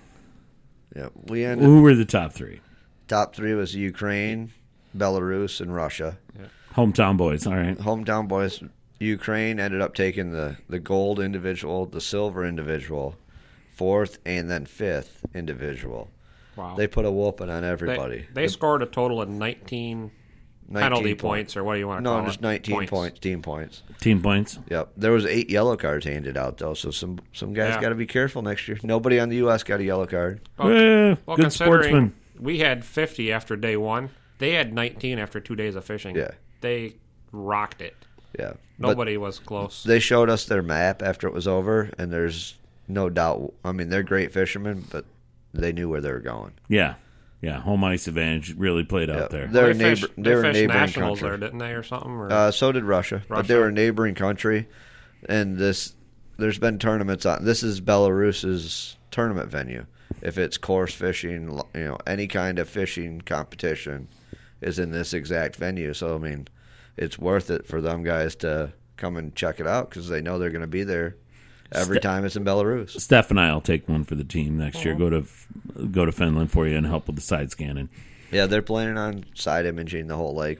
Yeah, we ended. Who were the top 3? Top 3 was Ukraine, Belarus, and Russia. Yeah. Hometown boys, all right. Hometown boys. Ukraine ended up taking the gold individual, the silver individual, 4th, and then 5th individual. Wow. They put a whooping on everybody. They scored a total of 19 penalty points, or what do you want to call it? No, just 19 points, team points. Team points. Yep. There was 8 yellow cards handed out, though, so some guys Yeah. got to be careful next year. Nobody on the U.S. got a yellow card. Well, Good considering sportsman. we had 50 after day 1, they had 19 after 2 days of fishing. Yeah. They rocked it. Yeah. Nobody was close. They showed us their map after it was over, and there's no doubt. I mean, they're great fishermen, but they knew where they were going. Yeah. Yeah. Home ice advantage really played out there. They're They fished neighboring nationals country. there, didn't they, or something? Or? So did Russia, but they were a neighboring country, and there's been tournaments on. This is Belarus's tournament venue. If it's course fishing, any kind of fishing competition is in this exact venue. So I mean, it's worth it for them guys to come and check it out because they know they're going to be there every time it's in Belarus. Steph and I will take one for the team next year. Go to Finland for you and help with the side scanning. Yeah, they're planning on side imaging the whole lake.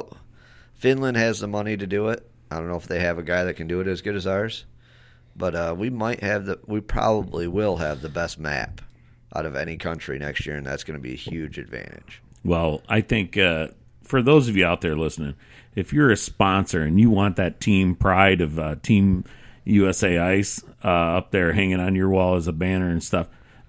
Finland has the money to do it. I don't know if they have a guy that can do it as good as ours, but we probably will have the best map out of any country next year, and that's going to be a huge advantage. Well, I think for those of you out there listening, if you're a sponsor and you want that team pride of Team USA Ice up there hanging on your wall as a banner and stuff,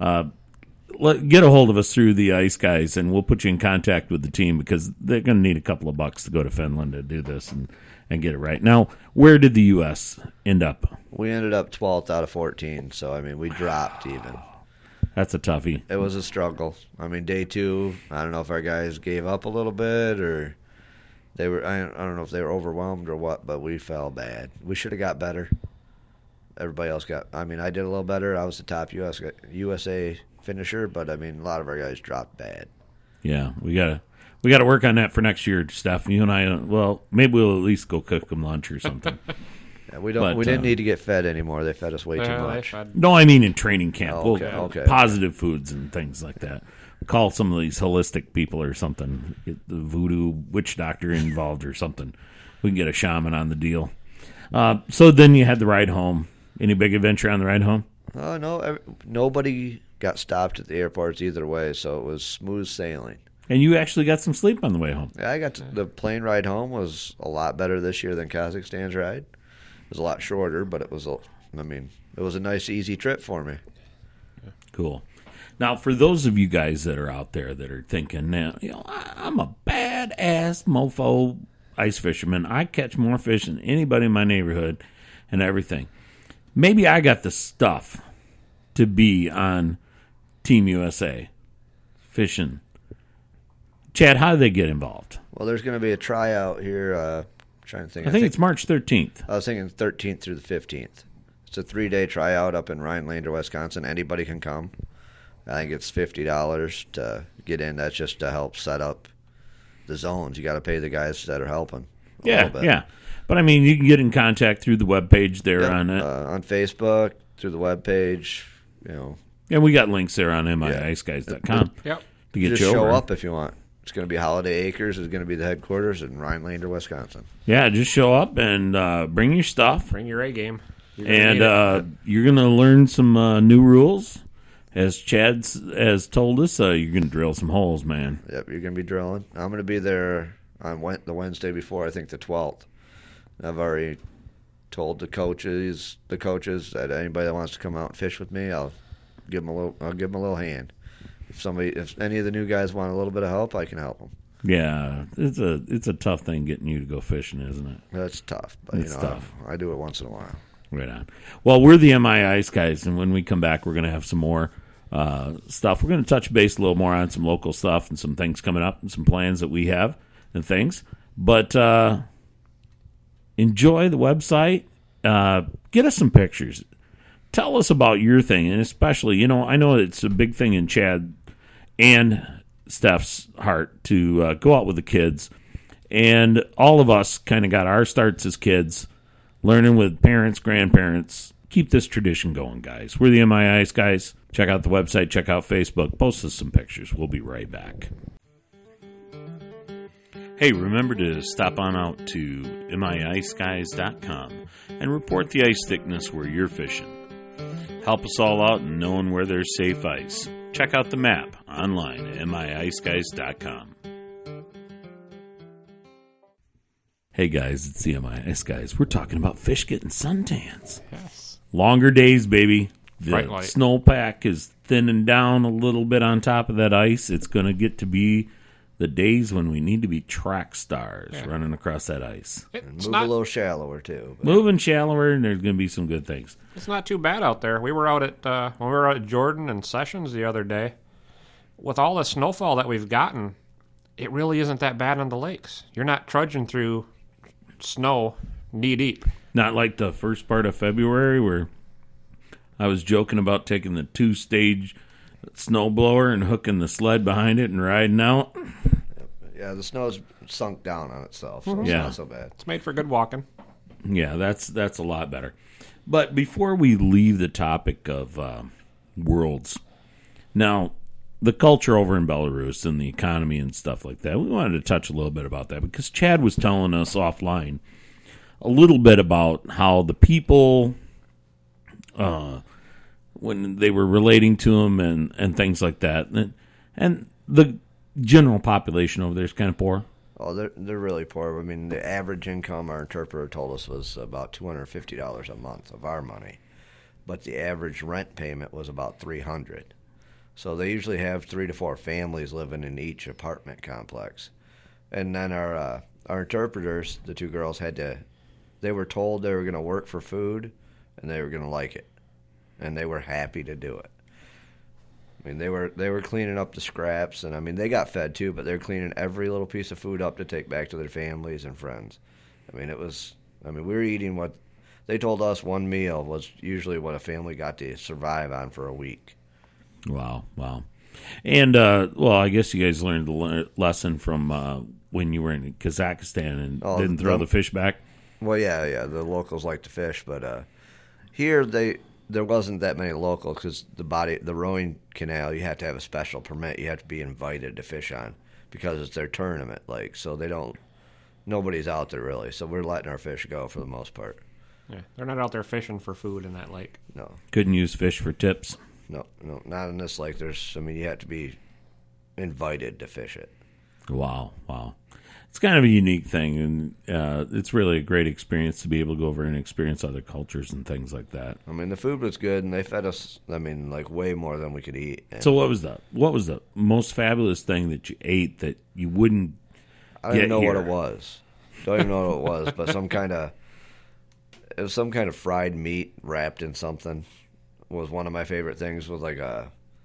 get a hold of us through the Ice Guys, and we'll put you in contact with the team because they're going to need a couple of bucks to go to Finland to do this and get it right. Now, where did the U.S. end up? We ended up 12th out of 14, so, I mean, we dropped even. That's a toughie. It was a struggle. I mean, day 2, I don't know if our guys gave up a little bit or I don't know if they were overwhelmed or what, but we fell bad. We should have got better. Everybody else I did a little better. I was the top USA finisher, but, I mean, a lot of our guys dropped bad. Yeah, we gotta work on that for next year, Steph. You and I, well, maybe we'll at least go cook them lunch or something. Yeah, we didn't need to get fed anymore. They fed us way too much. No, I mean in training camp. Oh, okay. Positive foods and things like that. Call some of these holistic people or something. Get the voodoo witch doctor involved or something. We can get a shaman on the deal. So then you had the ride home. Any big adventure on the ride home? Oh, no. Nobody got stopped at the airports either way, so it was smooth sailing. And you actually got some sleep on the way home. Yeah, the plane ride home was a lot better this year than Kazakhstan's ride. It was a lot shorter, but it was a nice, easy trip for me. Cool. Now, for those of you guys that are out there that are thinking, now, I'm a badass mofo ice fisherman. I catch more fish than anybody in my neighborhood and everything. Maybe I got the stuff to be on Team USA fishing. Chad, how do they get involved? Well, there's going to be a tryout here. Trying to think. I think it's March 13th. I was thinking 13th through the 15th. It's a 3-day tryout up in Rhinelander, Wisconsin. Anybody can come. I think it's $50 to get in. That's just to help set up the zones. You got to pay the guys that are helping. Yeah. But I mean, you can get in contact through the webpage there on it. On Facebook, through the webpage, And we got links there on miiceguys.com. Yep. To get just you over. show up if you want. It's going to be Holiday Acres. Is going to be the headquarters in Rhinelander, Wisconsin. Yeah, just show up and bring your stuff. Bring your A game. And you're going to learn some new rules. As Chad has told us, you're going to drill some holes, man. Yep, you're going to be drilling. I'm going to be there on the Wednesday before, I think the 12th. I've already told the coaches that anybody that wants to come out and fish with me, I'll give them a little hand. If any of the new guys want a little bit of help, I can help them. Yeah, it's a tough thing getting you to go fishing, isn't it? That's tough, but it's tough. I do it once in a while. Right on. Well, we're the MI Ice Guys, and when we come back, we're going to have some more stuff. We're going to touch base a little more on some local stuff and some things coming up and some plans that we have and things. But enjoy the website. Get us some pictures. Tell us about your thing, and especially, I know it's a big thing in Chad and Steph's heart to go out with the kids. And all of us kind of got our starts as kids, learning with parents, grandparents. Keep this tradition going, guys. We're the MI Ice Guys. Check out the website. Check out Facebook. Post us some pictures. We'll be right back. Hey, remember to stop on out to miiceguys.com and report the ice thickness where you're fishing. Help us all out in knowing where there's safe ice. Check out the map online at miiceguys.com. Hey guys, it's the MI Ice Guys. We're talking about fish getting suntans. Yes. Longer days, baby. The Bright light. snowpack is thinning down a little bit on top of that ice. It's going to get to be the days when we need to be track stars running across that ice. It's Move not a little shallower, too. But Moving shallower, and there's going to be some good things. It's not too bad out there. We were out at when we were out at Jordan and Sessions the other day. With all the snowfall that we've gotten, it really isn't that bad on the lakes. You're not trudging through snow knee deep. Not like the first part of February where I was joking about taking the 2-stage snowblower and hooking the sled behind it and riding out. yeah, the snow's sunk down on itself, so it's Yeah. not so bad. It's made for good walking. Yeah, that's a lot better. But before we leave the topic of worlds, now the culture over in Belarus and the economy and stuff like that, we wanted to touch a little bit about that because Chad was telling us offline a little bit about how the people, when they were relating to him and things like that, and the general population over there is kind of poor. Oh, they're really poor. I mean, the average income our interpreter told us was about $250 a month of our money, but the average rent payment was about $300. So they usually have 3 to 4 families living in each apartment complex. And then our interpreters, the 2 girls, they were told they were going to work for food and they were going to like it. And they were happy to do it. I mean, they were cleaning up the scraps, and I mean, they got fed too, but they're cleaning every little piece of food up to take back to their families and friends. I mean, we were eating what they told us one meal was usually what a family got to survive on for a week. Wow. And, I guess you guys learned the lesson from when you were in Kazakhstan and didn't throw the fish back. Well, yeah, the locals like to fish, but here there wasn't that many locals because the rowing canal, you have to have a special permit. You have to be invited to fish on because it's their tournament lake, so nobody's out there really. So we're letting our fish go for the most part. Yeah, they're not out there fishing for food in that lake. No. Couldn't use fish for tips. No, not in this lake. You have to be invited to fish it. Wow. It's kind of a unique thing, and it's really a great experience to be able to go over and experience other cultures and things like that. I mean, the food was good, and they fed us, way more than we could eat. And So what was the most fabulous thing that you ate that you wouldn't I don't even know here? what it was. Don't even know what it was, but it was some kind of fried meat wrapped in something. Was one of my favorite things. Was like a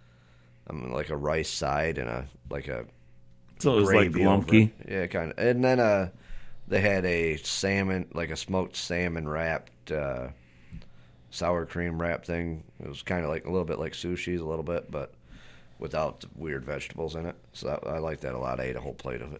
rice side and a So it was like gravy lumpy. over it. Yeah, kind of. And then they had a salmon, like a smoked salmon wrapped sour cream wrap thing. It was kind of like a little bit like sushi's a little bit, but without the weird vegetables in it. So I like that a lot. I ate a whole plate of it.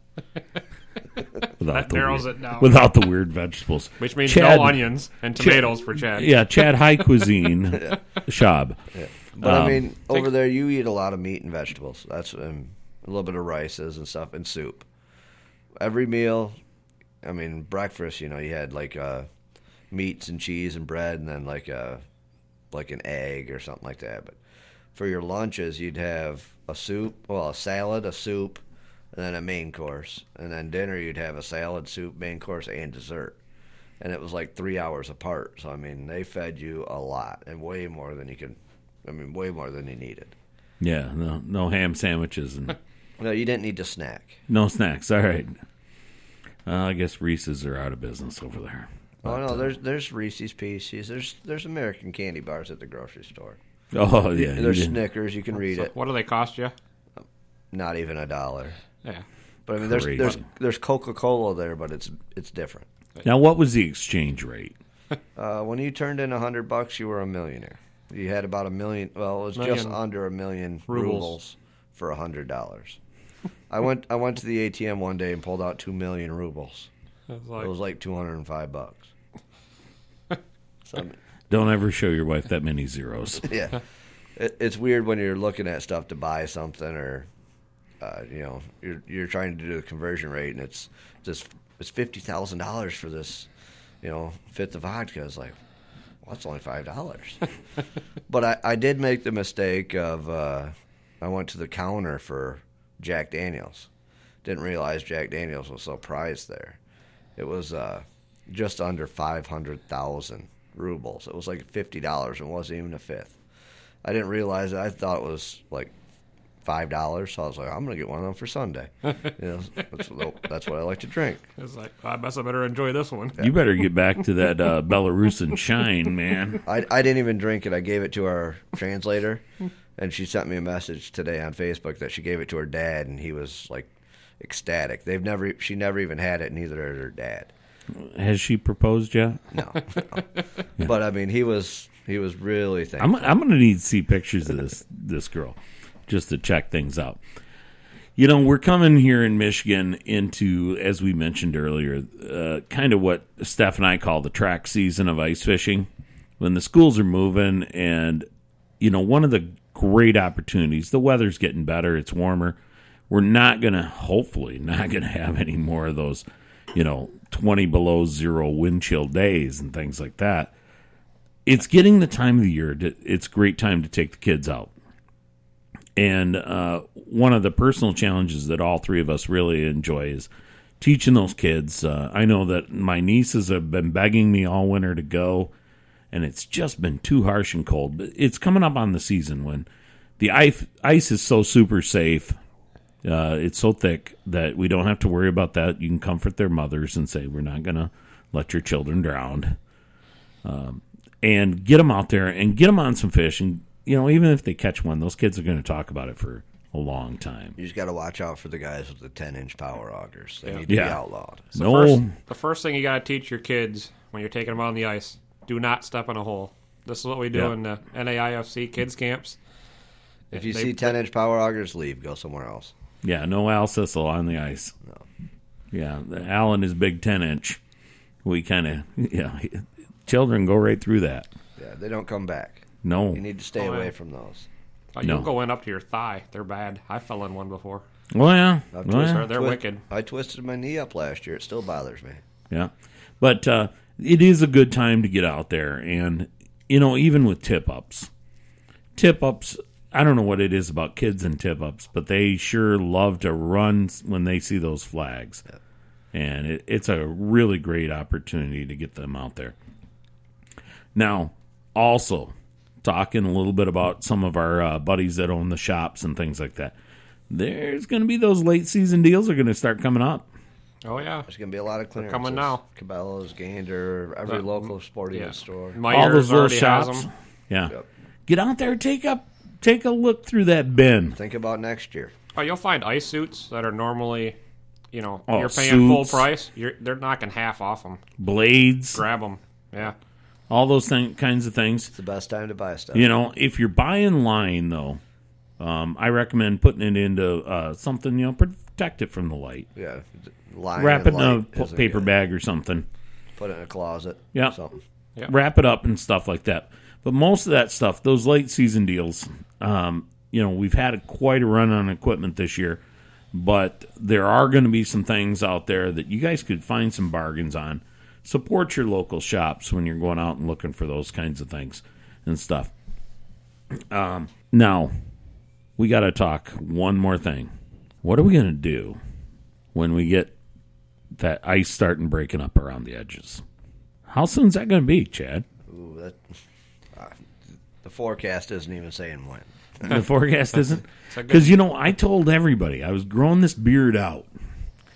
That narrows it down. Without the weird vegetables. Which means Chad- no onions and tomatoes for Chad. Yeah, Chad High Cuisine Shab. Yeah. But over there you eat a lot of meat and vegetables. That's a little bit of rices and stuff and soup. Every meal, breakfast, you had like meats and cheese and bread and then like an egg or something like that. But for your lunches, you'd have a salad, a soup, and then a main course. And then dinner, you'd have a salad, soup, main course, and dessert. And it was like 3 hours apart. So, they fed you a lot and way more than way more than you needed. Yeah, no ham sandwiches and No, you didn't need to snack. no snacks. All right. I guess Reese's are out of business over there. Oh no, there's Reese's Pieces. There's American candy bars at the grocery store. Oh yeah, there's Snickers. You can read it. What do they cost you? Not even $1. Yeah, but I mean, there's Coca-Cola there, but it's different. Now, what was the exchange rate? When you turned in $100, you were a millionaire. You had about $1 million. Well, it was just under $1 million rubles for $100. I went to the ATM one day and pulled out 2 million rubles. It was like $205. So, don't ever show your wife that many zeros. Yeah, it's weird when you're looking at stuff to buy something, or you're trying to do the conversion rate, and it's $50,000 for this, fifth of vodka. It's like, well, that's only $5. But I did make the mistake of I went to the counter for Jack Daniels. Didn't realize Jack Daniels was so priced there. It was just under 500,000 rubles. It was like $50. It wasn't even a fifth. I didn't realize it. I thought it was like $5. So I was like, I'm going to get one of them for Sunday. That's what I like to drink. It's like, I better enjoy this one. You better get back to that Belarusian shine, man. I didn't even drink it. I gave it to our translator, and she sent me a message today on Facebook that she gave it to her dad, and he was like ecstatic. She never even had it, neither did her dad. Has she proposed yet? No. Yeah. But I mean, he was really thankful. I'm going to need to see pictures of this girl just to check things out. We're coming here in Michigan into, as we mentioned earlier, kind of what Steph and I call the track season of ice fishing. When the schools are moving, and one of the great opportunities, the weather's getting better, it's warmer. We're hopefully not going to have any more of those, 20 below zero wind chill days and things like that. It's getting the time of the year. It's a great time to take the kids out. And one of the personal challenges that all three of us really enjoy is teaching those kids. I know that my nieces have been begging me all winter to go, and it's just been too harsh and cold. But it's coming up on the season when the ice is so super safe. It's so thick that we don't have to worry about that. You can comfort their mothers and say, we're not going to let your children drown. And get them out there and get them on some fish. And, even if they catch one, those kids are going to talk about it for a long time. You just got to watch out for the guys with the 10-inch power augers. They need to be outlawed. The first thing you got to teach your kids when you're taking them on the ice, do not step in a hole. This is what we do in the NAIFC kids camps. If you see 10-inch power augers, leave. Go somewhere else. Yeah, no Al Sissel on the ice. No. Yeah, Al and his big 10-inch. We kind of, children go right through that. Yeah, they don't come back. No. You need to stay away from those. You don't go in up to your thigh. They're bad. I fell in one before. Well, yeah. They're wicked. I twisted my knee up last year. It still bothers me. Yeah. But it is a good time to get out there. And, even with tip-ups, I don't know what it is about kids and tip-ups, but they sure love to run when they see those flags. Yeah. And it's a really great opportunity to get them out there. Now, also, talking a little bit about some of our buddies that own the shops and things like that, there's going to be those late season deals are going to start coming up. Oh, yeah. There's going to be a lot of clearances. Coming now. Cabela's, Gander, every local sporting goods store. All those little shops. Yeah. Yep. Get out there, take a look through that bin. Think about next year. Oh, you'll find ice suits that are normally, you're paying full price. They're knocking half off them. Blades. Grab them. Yeah. All those kinds of things. It's the best time to buy stuff. If you're buying line, though, I recommend putting it into something, protect it from the light. Yeah. Line wrap it in a paper good. Bag or something. Put it in a closet. Yeah. Something. Yep. Wrap it up and stuff like that. But most of that stuff, those late season deals, we've had quite a run on equipment this year, but there are going to be some things out there that you guys could find some bargains on. Support your local shops when you're going out and looking for those kinds of things and stuff. Now, we got to talk one more thing. What are we going to do when we get that ice starting breaking up around the edges? How soon is that going to be, Chad? Ooh, the forecast isn't even saying when. The forecast isn't? Because, I told everybody I was growing this beard out.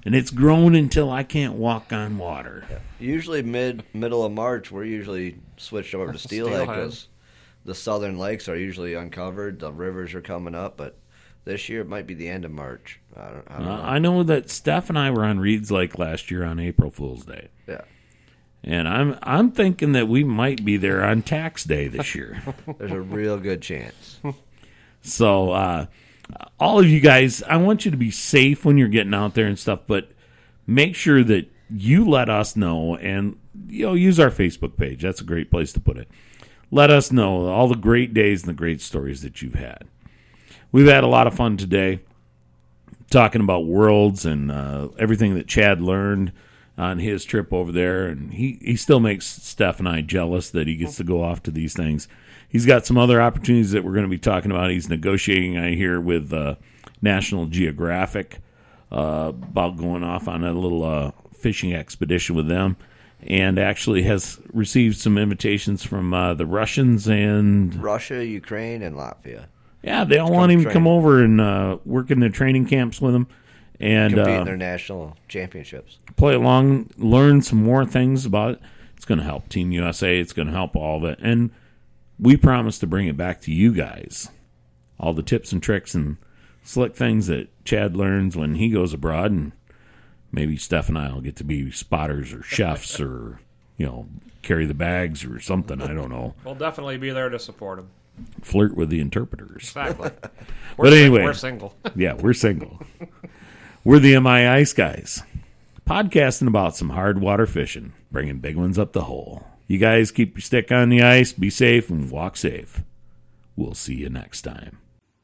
and it's grown until I can't walk on water. Yeah. Usually middle of March, we're usually switched over to steelhead because the southern lakes are usually uncovered. The rivers are coming up, but this year it might be the end of March. I don't know. I know that Steph and I were on Reed's Lake last year on April Fool's Day. Yeah. And I'm thinking that we might be there on tax day this year. There's a real good chance. So, all of you guys, I want you to be safe when you're getting out there and stuff, but make sure that you let us know, and use our Facebook page. That's a great place to put it. Let us know all the great days and the great stories that you've had. We've had a lot of fun today talking about Worlds and everything that Chad learned on his trip over there, and he still makes Steph and I jealous that he gets to go off to these things. He's got some other opportunities that we're going to be talking about. He's negotiating, I hear, with National Geographic about going off on a little fishing expedition with them, and actually has received some invitations from the Russians and Russia, Ukraine, and Latvia. Yeah, they all want him to come over and work in their training camps with them. And compete in their national championships. Play along, learn some more things about it. It's going to help Team USA. It's going to help all of it. And we promise to bring it back to you guys. All the tips and tricks and slick things that Chad learns when he goes abroad. And maybe Steph and I will get to be spotters or chefs or, carry the bags or something. I don't know. We'll definitely be there to support him. Flirt with the interpreters. Exactly. But anyway. We're single. Yeah, we're single. We're the MI Ice Guys, podcasting about some hard water fishing, bringing big ones up the hole. You guys keep your stick on the ice, be safe, and walk safe. We'll see you next time.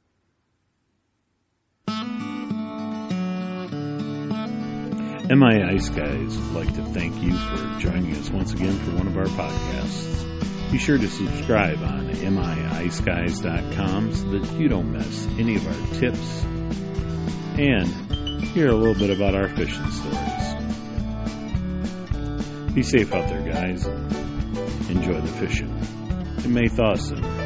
MI Ice Guys would like to thank you for joining us once again for one of our podcasts. Be sure to subscribe on miiceguys.com so that you don't miss any of our tips and hear a little bit about our fishing stories. Be safe out there, guys, and enjoy the fishing. And may thaw soon.